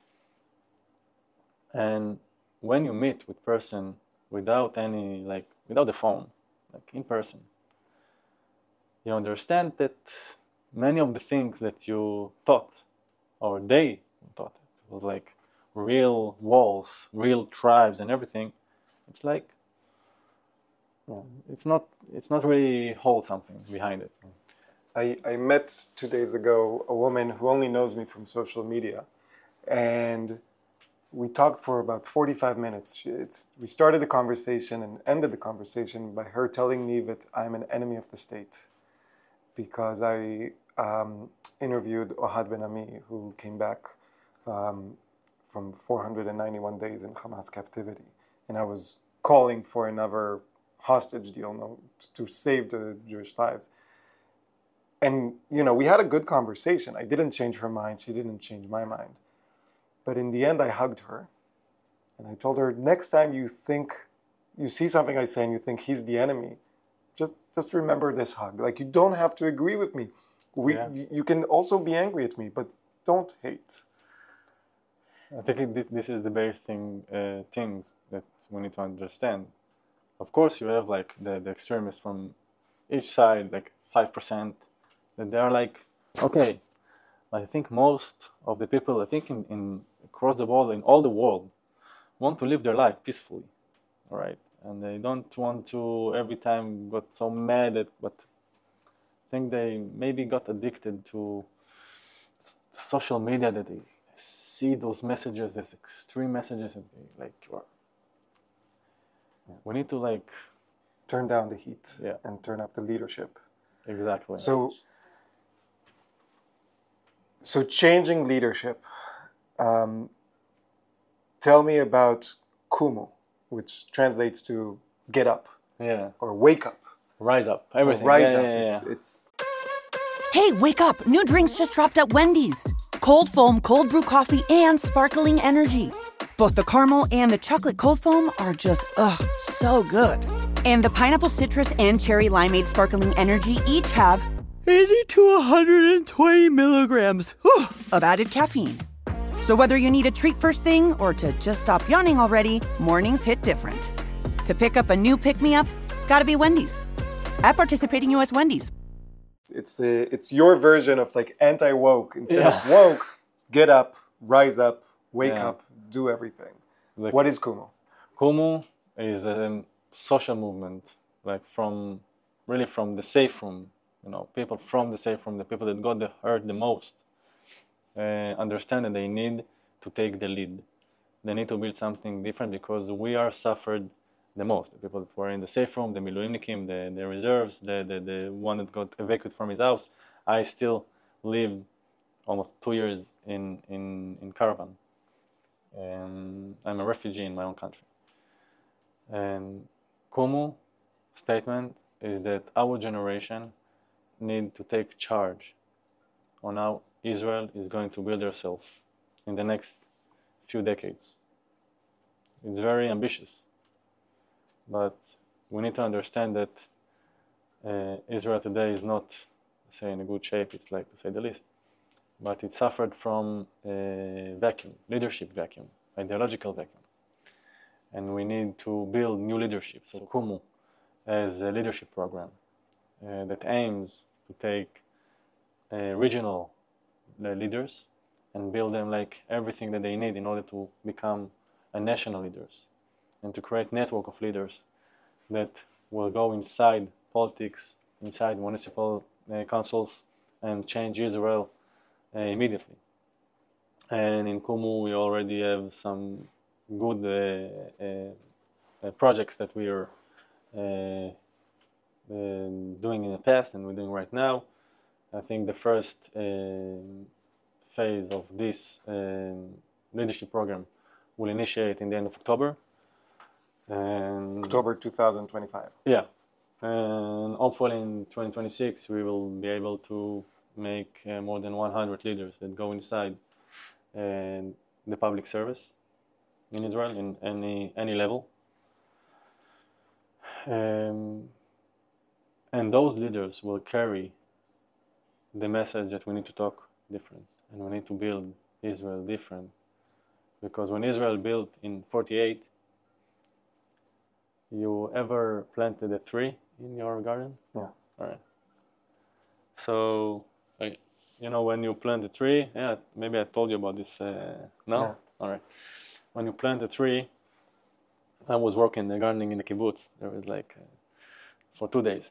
And when you meet with person without any, like, without the phone, like in person, you understand that many of the things that you thought, or they thought, it was like real walls, real tribes and everything, it's like, yeah, it's not it's not really hold something behind it. I, I met two days ago a woman who only knows me from social media, and we talked for about forty-five minutes. She, it's, we started the conversation and ended the conversation by her telling me that I'm an enemy of the state because I um, interviewed Ohad Ben Ami, who came back um, from four hundred ninety-one days in Hamas captivity. and I was calling for another hostage deal, no, to save the Jewish lives. And, you know, we had a good conversation. I didn't change her mind. She didn't change my mind. But in the end, I hugged her. And I told her, next time you think, you see something I say and you think he's the enemy, just, just remember this hug. Like, you don't have to agree with me. We, Yeah. you, you can also be angry at me, but don't hate. I think it, this is the basic thing, uh, things that we need to understand. Of course, you have like the, the extremists from each side, like five percent, that they are like, okay, I think most of the people, I think in, in across the world, in all the world, want to live their life peacefully, all right? And they don't want to every time got so mad at, but I think they maybe got addicted to social media, that they see those messages as extreme messages, and they like, you're, Yeah. we need to like, Turn down the heat Yeah. and turn up the leadership. exactly. So, so changing leadership. Um, tell me about Kumu, which translates to get up Yeah, or wake up. rise up, Or everything. rise yeah, up. yeah, yeah, It's, yeah. it's Hey, wake up! New drinks just dropped at Wendy's. Cold foam, cold brew coffee, and sparkling energy. Both the caramel and the chocolate cold foam are just, ugh, so good. And the pineapple citrus and cherry limeade sparkling energy each have eighty to one hundred twenty milligrams whew, of added caffeine. So whether you need a treat first thing or to just stop yawning already, mornings hit different. To pick up a new pick-me-up, gotta be Wendy's. At participating U S Wendy's. it's the it's your version of like anti-woke. Instead Yeah. of woke, get up, rise up, wake Yeah. up, do everything. Like, What is Kumu? Kumu is a social movement, like from really from the safe room, you know, people from the safe room, the people that got the hurt the most, uh, understand that they need to take the lead. They need to build something different because we are suffered the most. The people that were in the safe room, the Miluimnikim, the, the reserves, the, the, the one that got evacuated from his house. I still lived almost two years in, in, in caravan. And I'm a refugee in my own country. And Kumu statement is that our generation need to take charge on how Israel is going to build herself in the next few decades. It's very ambitious, but we need to understand that uh, Israel today is not, say, in a good shape, it's like to say the least, but it suffered from a vacuum, leadership vacuum, ideological vacuum. And we need to build new leadership. So Kumu as a leadership program uh, that aims to take uh, regional uh, leaders and build them like everything that they need in order to become a national leaders, and to create network of leaders that will go inside politics, inside municipal uh, councils, and change Israel uh, immediately. And in Kumu we already have some good uh, uh, uh, projects that we are uh, uh, doing in the past and we're doing right now. I think the first uh, phase of this uh, leadership program will initiate in the end of October. And October two thousand twenty-five. yeah, and hopefully in twenty twenty-six we will be able to make uh, more than one hundred leaders that go inside uh, the public service in Israel in any any level. Um, and those leaders will carry the message that we need to talk different and we need to build Israel different. Because when Israel built in forty-eight, you ever planted a tree in your garden? Yeah. All right. So, like, you know, when you plant a tree, yeah, maybe I told you about this. Uh, no? Yeah. All right. When you plant a tree, I was working the gardening in the kibbutz. There was like, uh, for two days.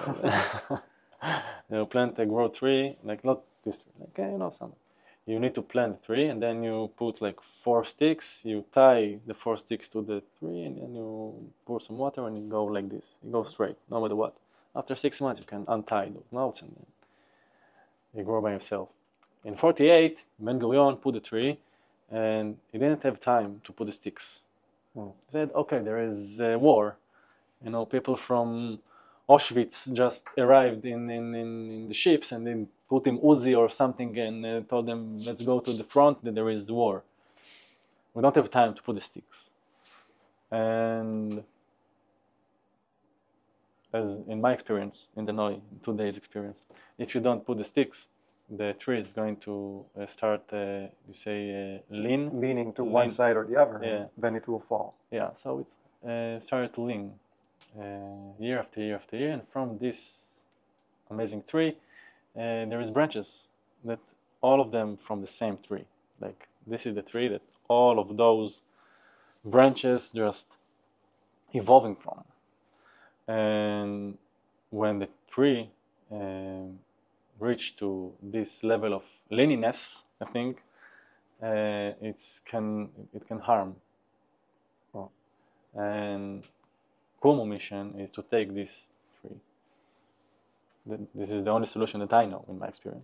You plant a grow tree, like not this tree, like, uh, you know, some. You need to plant a tree and then you put like four sticks, you tie the four sticks to the tree and then you pour some water and you go like this. You go straight, no matter what. After six months you can untie those knots and then you grow by yourself. In forty-eight, Ben Gurion put the tree and he didn't have time to put the sticks. Hmm. Said, okay, there is a war. You know, people from Auschwitz just arrived in, in, in, in the ships and they put him Uzi or something and uh, told them, let's go to the front, that there is war. We don't have time to put the sticks. And as in my experience, in the Noi, two days experience, if you don't put the sticks, the tree is going to uh, start, uh, you say, uh, lean. Leaning to Lean. one side or the other, Yeah. and then it will fall. Yeah, so it uh, started to lean uh, year after year after year, and from this amazing tree, uh, there is branches that all of them from the same tree. Like this is the tree that all of those branches just evolving from. And when the tree um, reached to this level of leaniness, I think uh, it's can it can harm. Oh. And Kumu mission is to take this tree. This is the only solution that I know in my experience.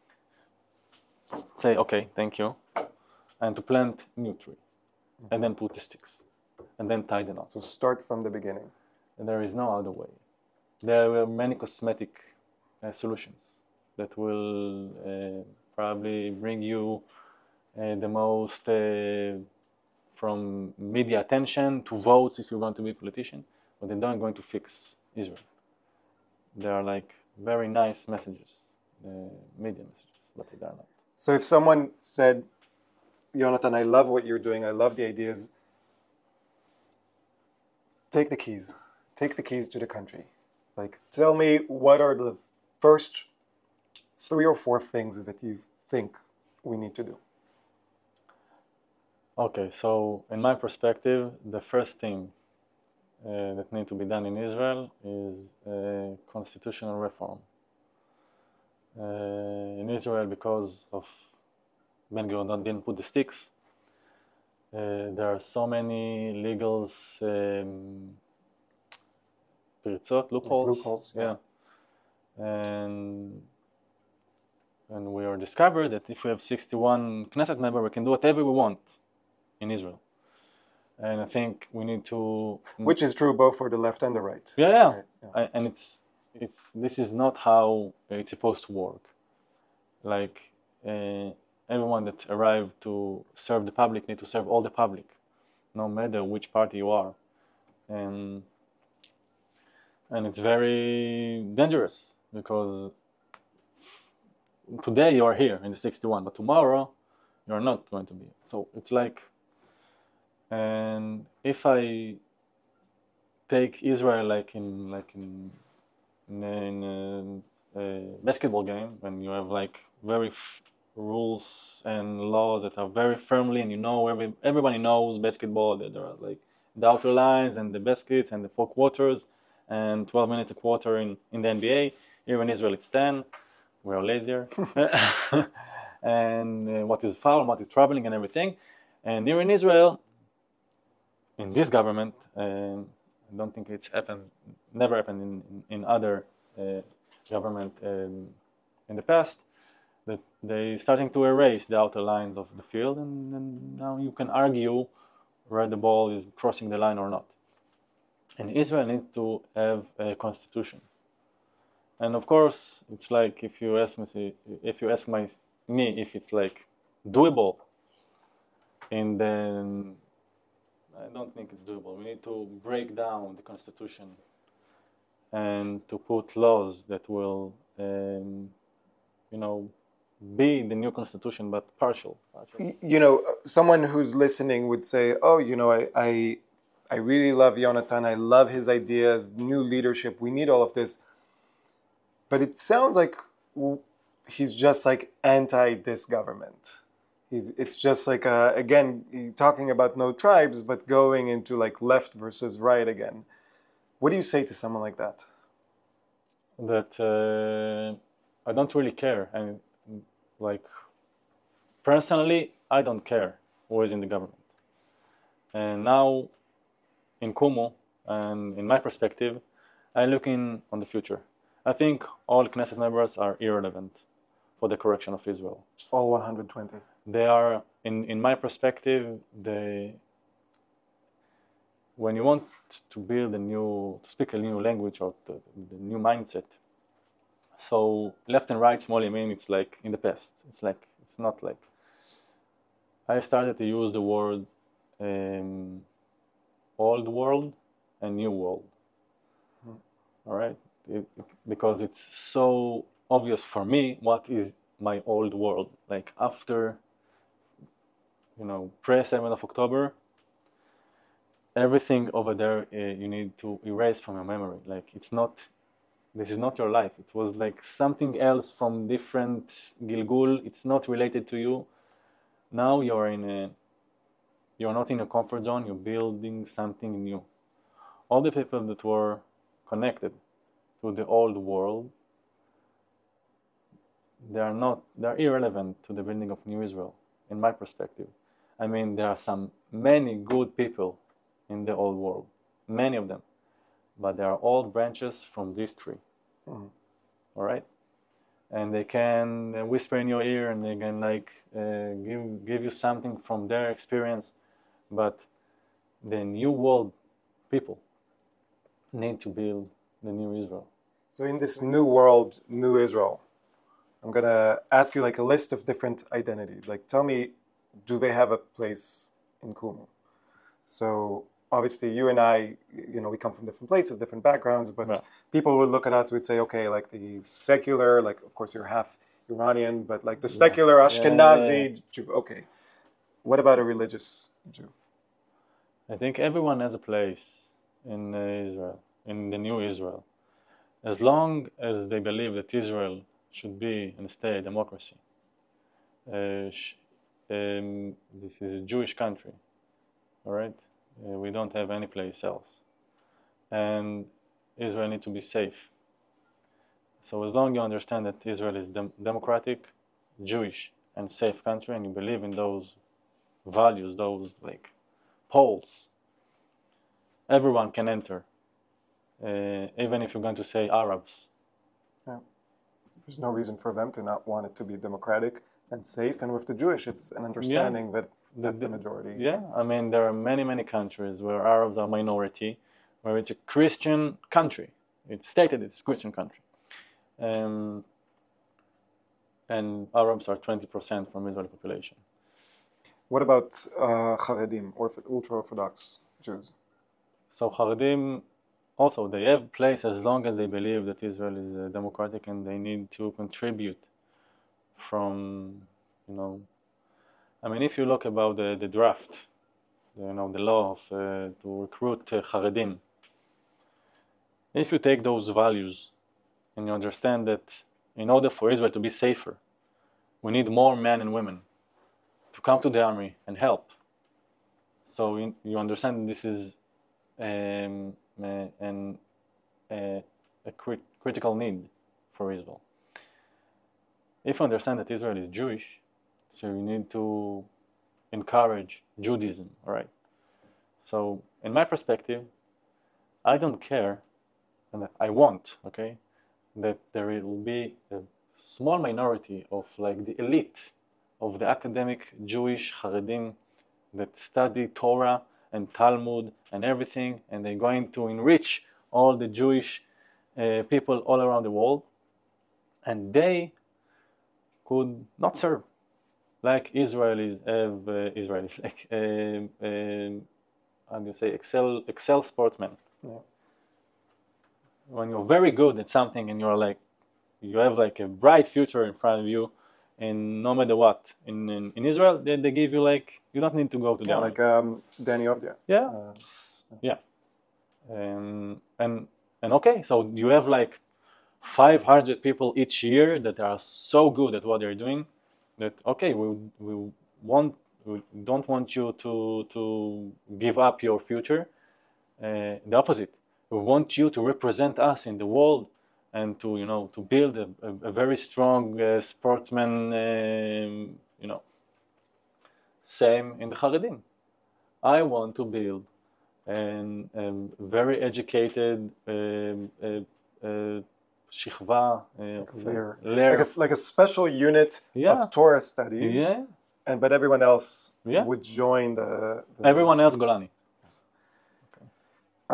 Say, okay, thank you, and to plant new tree, and then put the sticks, and then tie the knots. So start from the beginning. And there is no other way. There were many cosmetic uh, solutions that will uh, probably bring you uh, the most uh, from media attention to votes if you're going to be a politician, but they're not going to fix Israel. They are like very nice messages, uh, media messages, but they are not. So if someone said, Yonatan, I love what you're doing, I love the ideas, take the keys. Take the keys to the country. Like, tell me what are the first three or four things that you think we need to do? Okay, so in my perspective, the first thing uh, that needs to be done in Israel is uh, constitutional reform. Uh, in Israel, because of Ben-Gurion didn't put the sticks, uh, there are so many legals, um, loopholes, Loopholes, yeah. yeah. And and we are discovered that if we have sixty-one Knesset members, we can do whatever we want in Israel. And I think we need to, Which is true both for the left and the right. yeah, yeah. Right, yeah. I- and it's it's this is not how it's supposed to work. Like uh, everyone that arrived to serve the public need to serve all the public, no matter which party you are, and and it's very dangerous because today you are here in the sixty-one, but tomorrow you are not going to be. So it's like, and if I take Israel like in like in in, in a, a basketball game, when you have like very f- rules and laws that are very firmly, and you know every everybody knows basketball, that there are like the outer lines and the baskets and the four quarters and twelve minutes a quarter in, in the N B A. Here in Israel it's ten. We are lazier. And uh, what is foul, what is traveling and everything. And here in Israel, in this government, um, I don't think it's happened, never happened in, in, in other uh, government um, in the past, that they starting to erase the outer lines of the field, and, and now you can argue where the ball is crossing the line or not. And Israel needs to have a constitution. And of course, it's like if you ask me, if you ask my me if it's like doable, and then I don't think it's doable. We need to break down the constitution and to put laws that will, um, you know, be the new constitution, but partial. partial. You know, someone who's listening would say, oh, you know, I, I, I really love Yonatan. I love his ideas, new leadership. We need all of this. But it sounds like he's just like anti this government. He's, it's just like, uh, again, talking about no tribes, but going into like left versus right again. What do you say to someone like that? That uh, I don't really care. And like, personally, I don't care who is in the government. And now, in Kumu, and in my perspective, I'm looking on the future. I think all Knesset members are irrelevant for the correction of Israel. All one hundred twenty. They are, in, in my perspective, they when you want to build a new, to speak a new language or the, the new mindset, so left and right, small yamin, it's like in the past. It's like, it's not like, I started to use the word um, old world and new world. Hmm. All right? It, it, because it's so obvious for me what is my old world. Like after, you know, pre seventh of October, everything over there uh, you need to erase from your memory. Like it's not, this is not your life. It was like something else from different Gilgul. It's not related to you. Now you're in a, you're not in a comfort zone. You're building something new. All the people that were connected to the old world, they are not, they're irrelevant to the building of New Israel, in my perspective. I mean, there are some, many good people in the old world, many of them, but they are all branches from this tree. Mm-hmm. All right? And they can whisper in your ear and they can like uh, give, give you something from their experience, but the new world people need to build the new Israel. So in this new world, new Israel, I'm going to ask you like a list of different identities. Like tell me, do they have a place in Kumu? So obviously you and I, you know, we come from different places, different backgrounds, but yeah. People would look at us, would say, okay, like the secular, like of course you're half Iranian, but like the secular yeah. Ashkenazi yeah, yeah, yeah. Jew. Okay. What about a religious Jew? I think everyone has a place in uh, Israel, in the new Israel. As long as they believe that Israel should be and stay a democracy. Uh, sh- um, this is a Jewish country, all right? Uh, we don't have any place else. And Israel needs to be safe. So as long as you understand that Israel is dem- democratic, Jewish, and safe country, and you believe in those values, those like poles, everyone can enter, uh, even if you're going to say Arabs. Yeah. There's no reason for them to not want it to be democratic and safe. And with the Jewish, it's an understanding yeah. that that's the, the majority. Yeah, I mean, there are many, many countries where Arabs are minority, where it's a Christian country. It's stated it's a Christian country. Um, and Arabs are twenty percent from Israeli population. What about uh, Haredim, or ultra-Orthodox Jews? So Haredim, also, they have place as long as they believe that Israel is uh, democratic and they need to contribute from, you know, I mean, if you look about the, the draft, you know, the law of, uh, to recruit uh, Haredim, if you take those values and you understand that in order for Israel to be safer, we need more men and women to come to the army and help. So you, you understand this is um, uh, an, uh, a crit- critical need for Israel. If you understand that Israel is Jewish, so you need to encourage Judaism, all right? So in my perspective, I don't care, and I want, okay, that there will be a small minority of like the elite of the academic Jewish Haredim that study Torah and Talmud and everything, and they're going to enrich all the Jewish uh, people all around the world, and they could not serve like Israelis have uh, Israelis like um, um, how do you say excel excel sportsmen. Yeah. When you're very good at something and you're like you have like a bright future in front of you, and no matter what in in, in Israel they, they give you like you don't need to go to the yeah, army. like um, Danny Ovdia. Yeah, uh, yeah, um, and and okay, so you have like five hundred people each year that are so good at what they're doing that okay, we we want we don't want you to to give up your future. Uh, the opposite, we want you to represent us in the world and to you know to build a, a, a very strong uh, sportsman. Um, you know, same in the Haredim. I want to build an um, very educated. Um, uh, uh, Shichva, uh, layer. layer. Like, a, like a special unit yeah. of Torah studies, yeah. and but everyone else yeah. would join the, the... Everyone else Golani. Okay.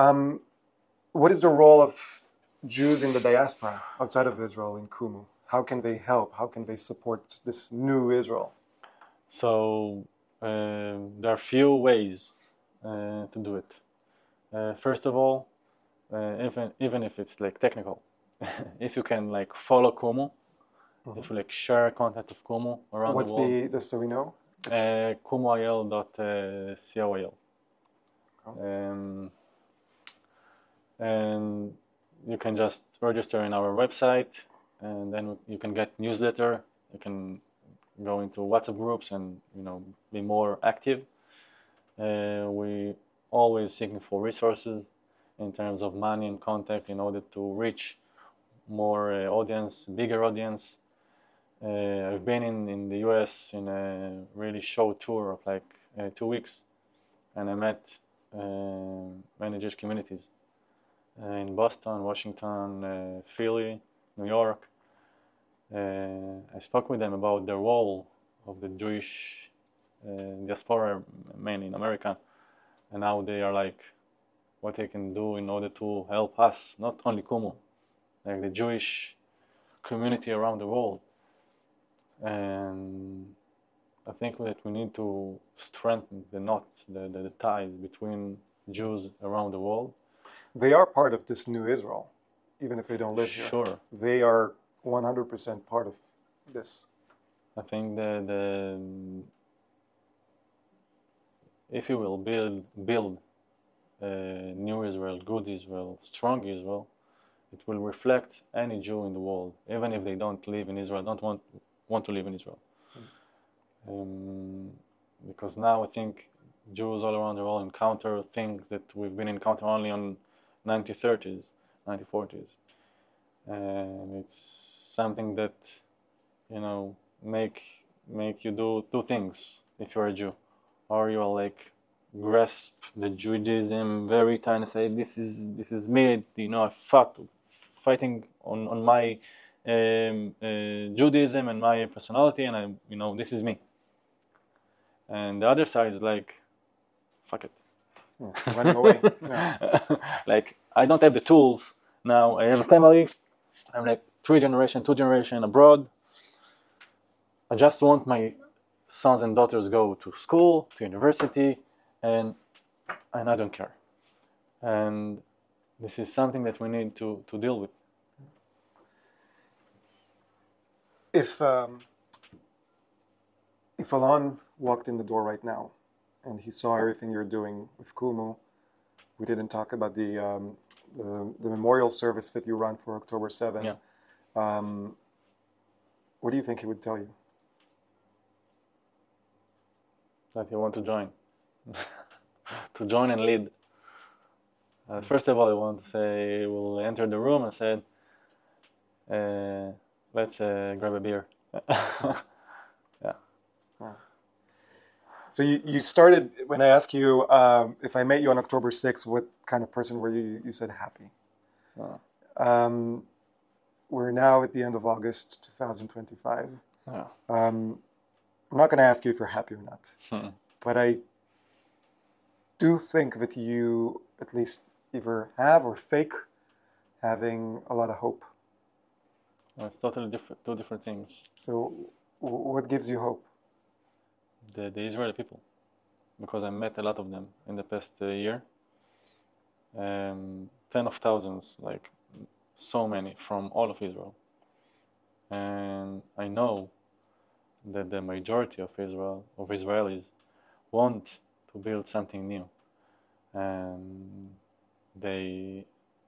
Um, what is the role of Jews in the diaspora outside of Israel in Kumu? How can they help? How can they support this new Israel? So uh, there are few ways uh, to do it. Uh, first of all, uh, even even if it's like technical, if you can like follow Kumu, mm-hmm. if you like share content of Kumu around What's the world. What's the, just so we know? Uh, kumuil dot coil. Oh. Um, and you can just register in our website, and then you can get newsletter. You can go into WhatsApp groups and you know be more active. Uh, we always seeking for resources in terms of money and contact in order to reach more uh, audience, bigger audience. Uh, I've been in, in the U S in a really show tour of like uh, two weeks, and I met uh, many Jewish communities uh, in Boston, Washington, uh, Philly, New York. Uh, I spoke with them about the role of the Jewish uh, diaspora, mainly in America, and how they are like, what they can do in order to help us, not only Kumu, like the Jewish community around the world. And I think that we need to strengthen the knots, the, the, the ties between Jews around the world. They are part of this new Israel, even if they don't live here. Sure. They are one hundred percent part of this. I think that the, if you will build build a new Israel, good Israel, strong Israel, it will reflect any Jew in the world, even if they don't live in Israel, don't want want to live in Israel. Mm. Um, because now I think Jews all around the world encounter things that we've been encountering only on nineteen thirties, nineteen forties. And it's something that, you know, make make you do two things if you're a Jew. Or you're like grasp the Judaism very tight and say, this is this is me, you know, I fought fighting on, on my um, uh, Judaism and my personality, and I, you know, this is me. And the other side is like, fuck it. Oh, running away. Yeah. Like, I don't have the tools now. I have a family. I'm like three generation, two generation abroad. I just want my sons and daughters go to school, to university, and and I don't care. And this is something that we need to, to deal with. If um, if Alon walked in the door right now, and he saw everything you're doing with Kumu, we didn't talk about the um, the, the memorial service that you run for October seventh. Yeah. Um, what do you think he would tell you? That you want to join. To join and lead. Uh, first of all, I want to say we'll enter the room and said, uh, let's uh, grab a beer. Yeah. Wow. So you, you started, when I asked you um, if I met you on October sixth, what kind of person were you? You said happy. Oh. Um, we're now at the end of August twenty twenty-five. Yeah. Um, I'm not going to ask you if you're happy or not, Hmm. but I do think that you at least either have or fake having a lot of hope. Well, it's totally different, two different things. So w- what gives you hope? The, the Israeli people, because I met a lot of them in the past uh, year. Um, ten of thousands, like so many from all of Israel. And I know that the majority of Israel, of Israelis, want to build something new. And they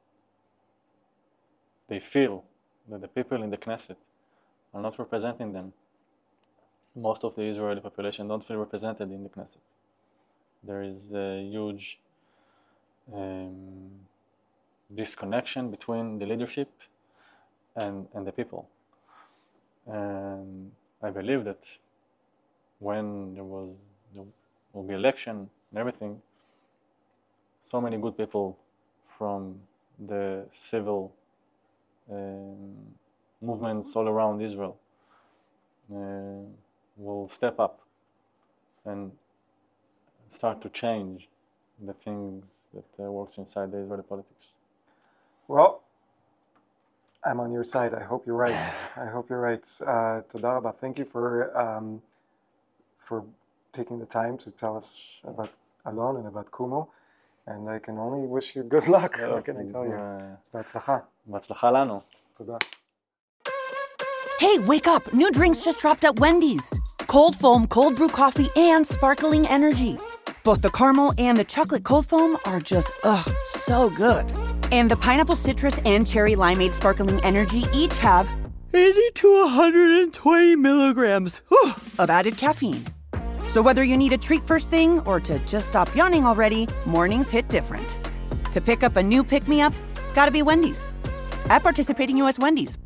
they feel that the people in the Knesset are not representing them. Most of the Israeli population don't feel represented in the Knesset. There is a huge um, disconnection between the leadership and, and the people. And I believe that when there was there will be election and everything, so many good people from the civil um, movements all around Israel uh, will step up and start to change the things that uh, works inside the Israeli politics. Well, I'm on your side. I hope you're right. I hope you're right. Uh, Toda Rabba. Thank you for um, for taking the time to tell us about Alon and about Kumu. And I can only wish you good luck. What can I tell you? בהצלחה. בהצלחה לנו. תודה. Hey, wake up! New drinks just dropped at Wendy's. Cold foam, cold brew coffee, and sparkling energy. Both the caramel and the chocolate cold foam are just, ugh, so good. And the pineapple citrus and cherry limeade sparkling energy each have eighty to one hundred twenty milligrams whew, of added caffeine. So whether you need a treat first thing or to just stop yawning already, mornings hit different. To pick up a new pick-me-up, gotta be Wendy's. At participating U S Wendy's,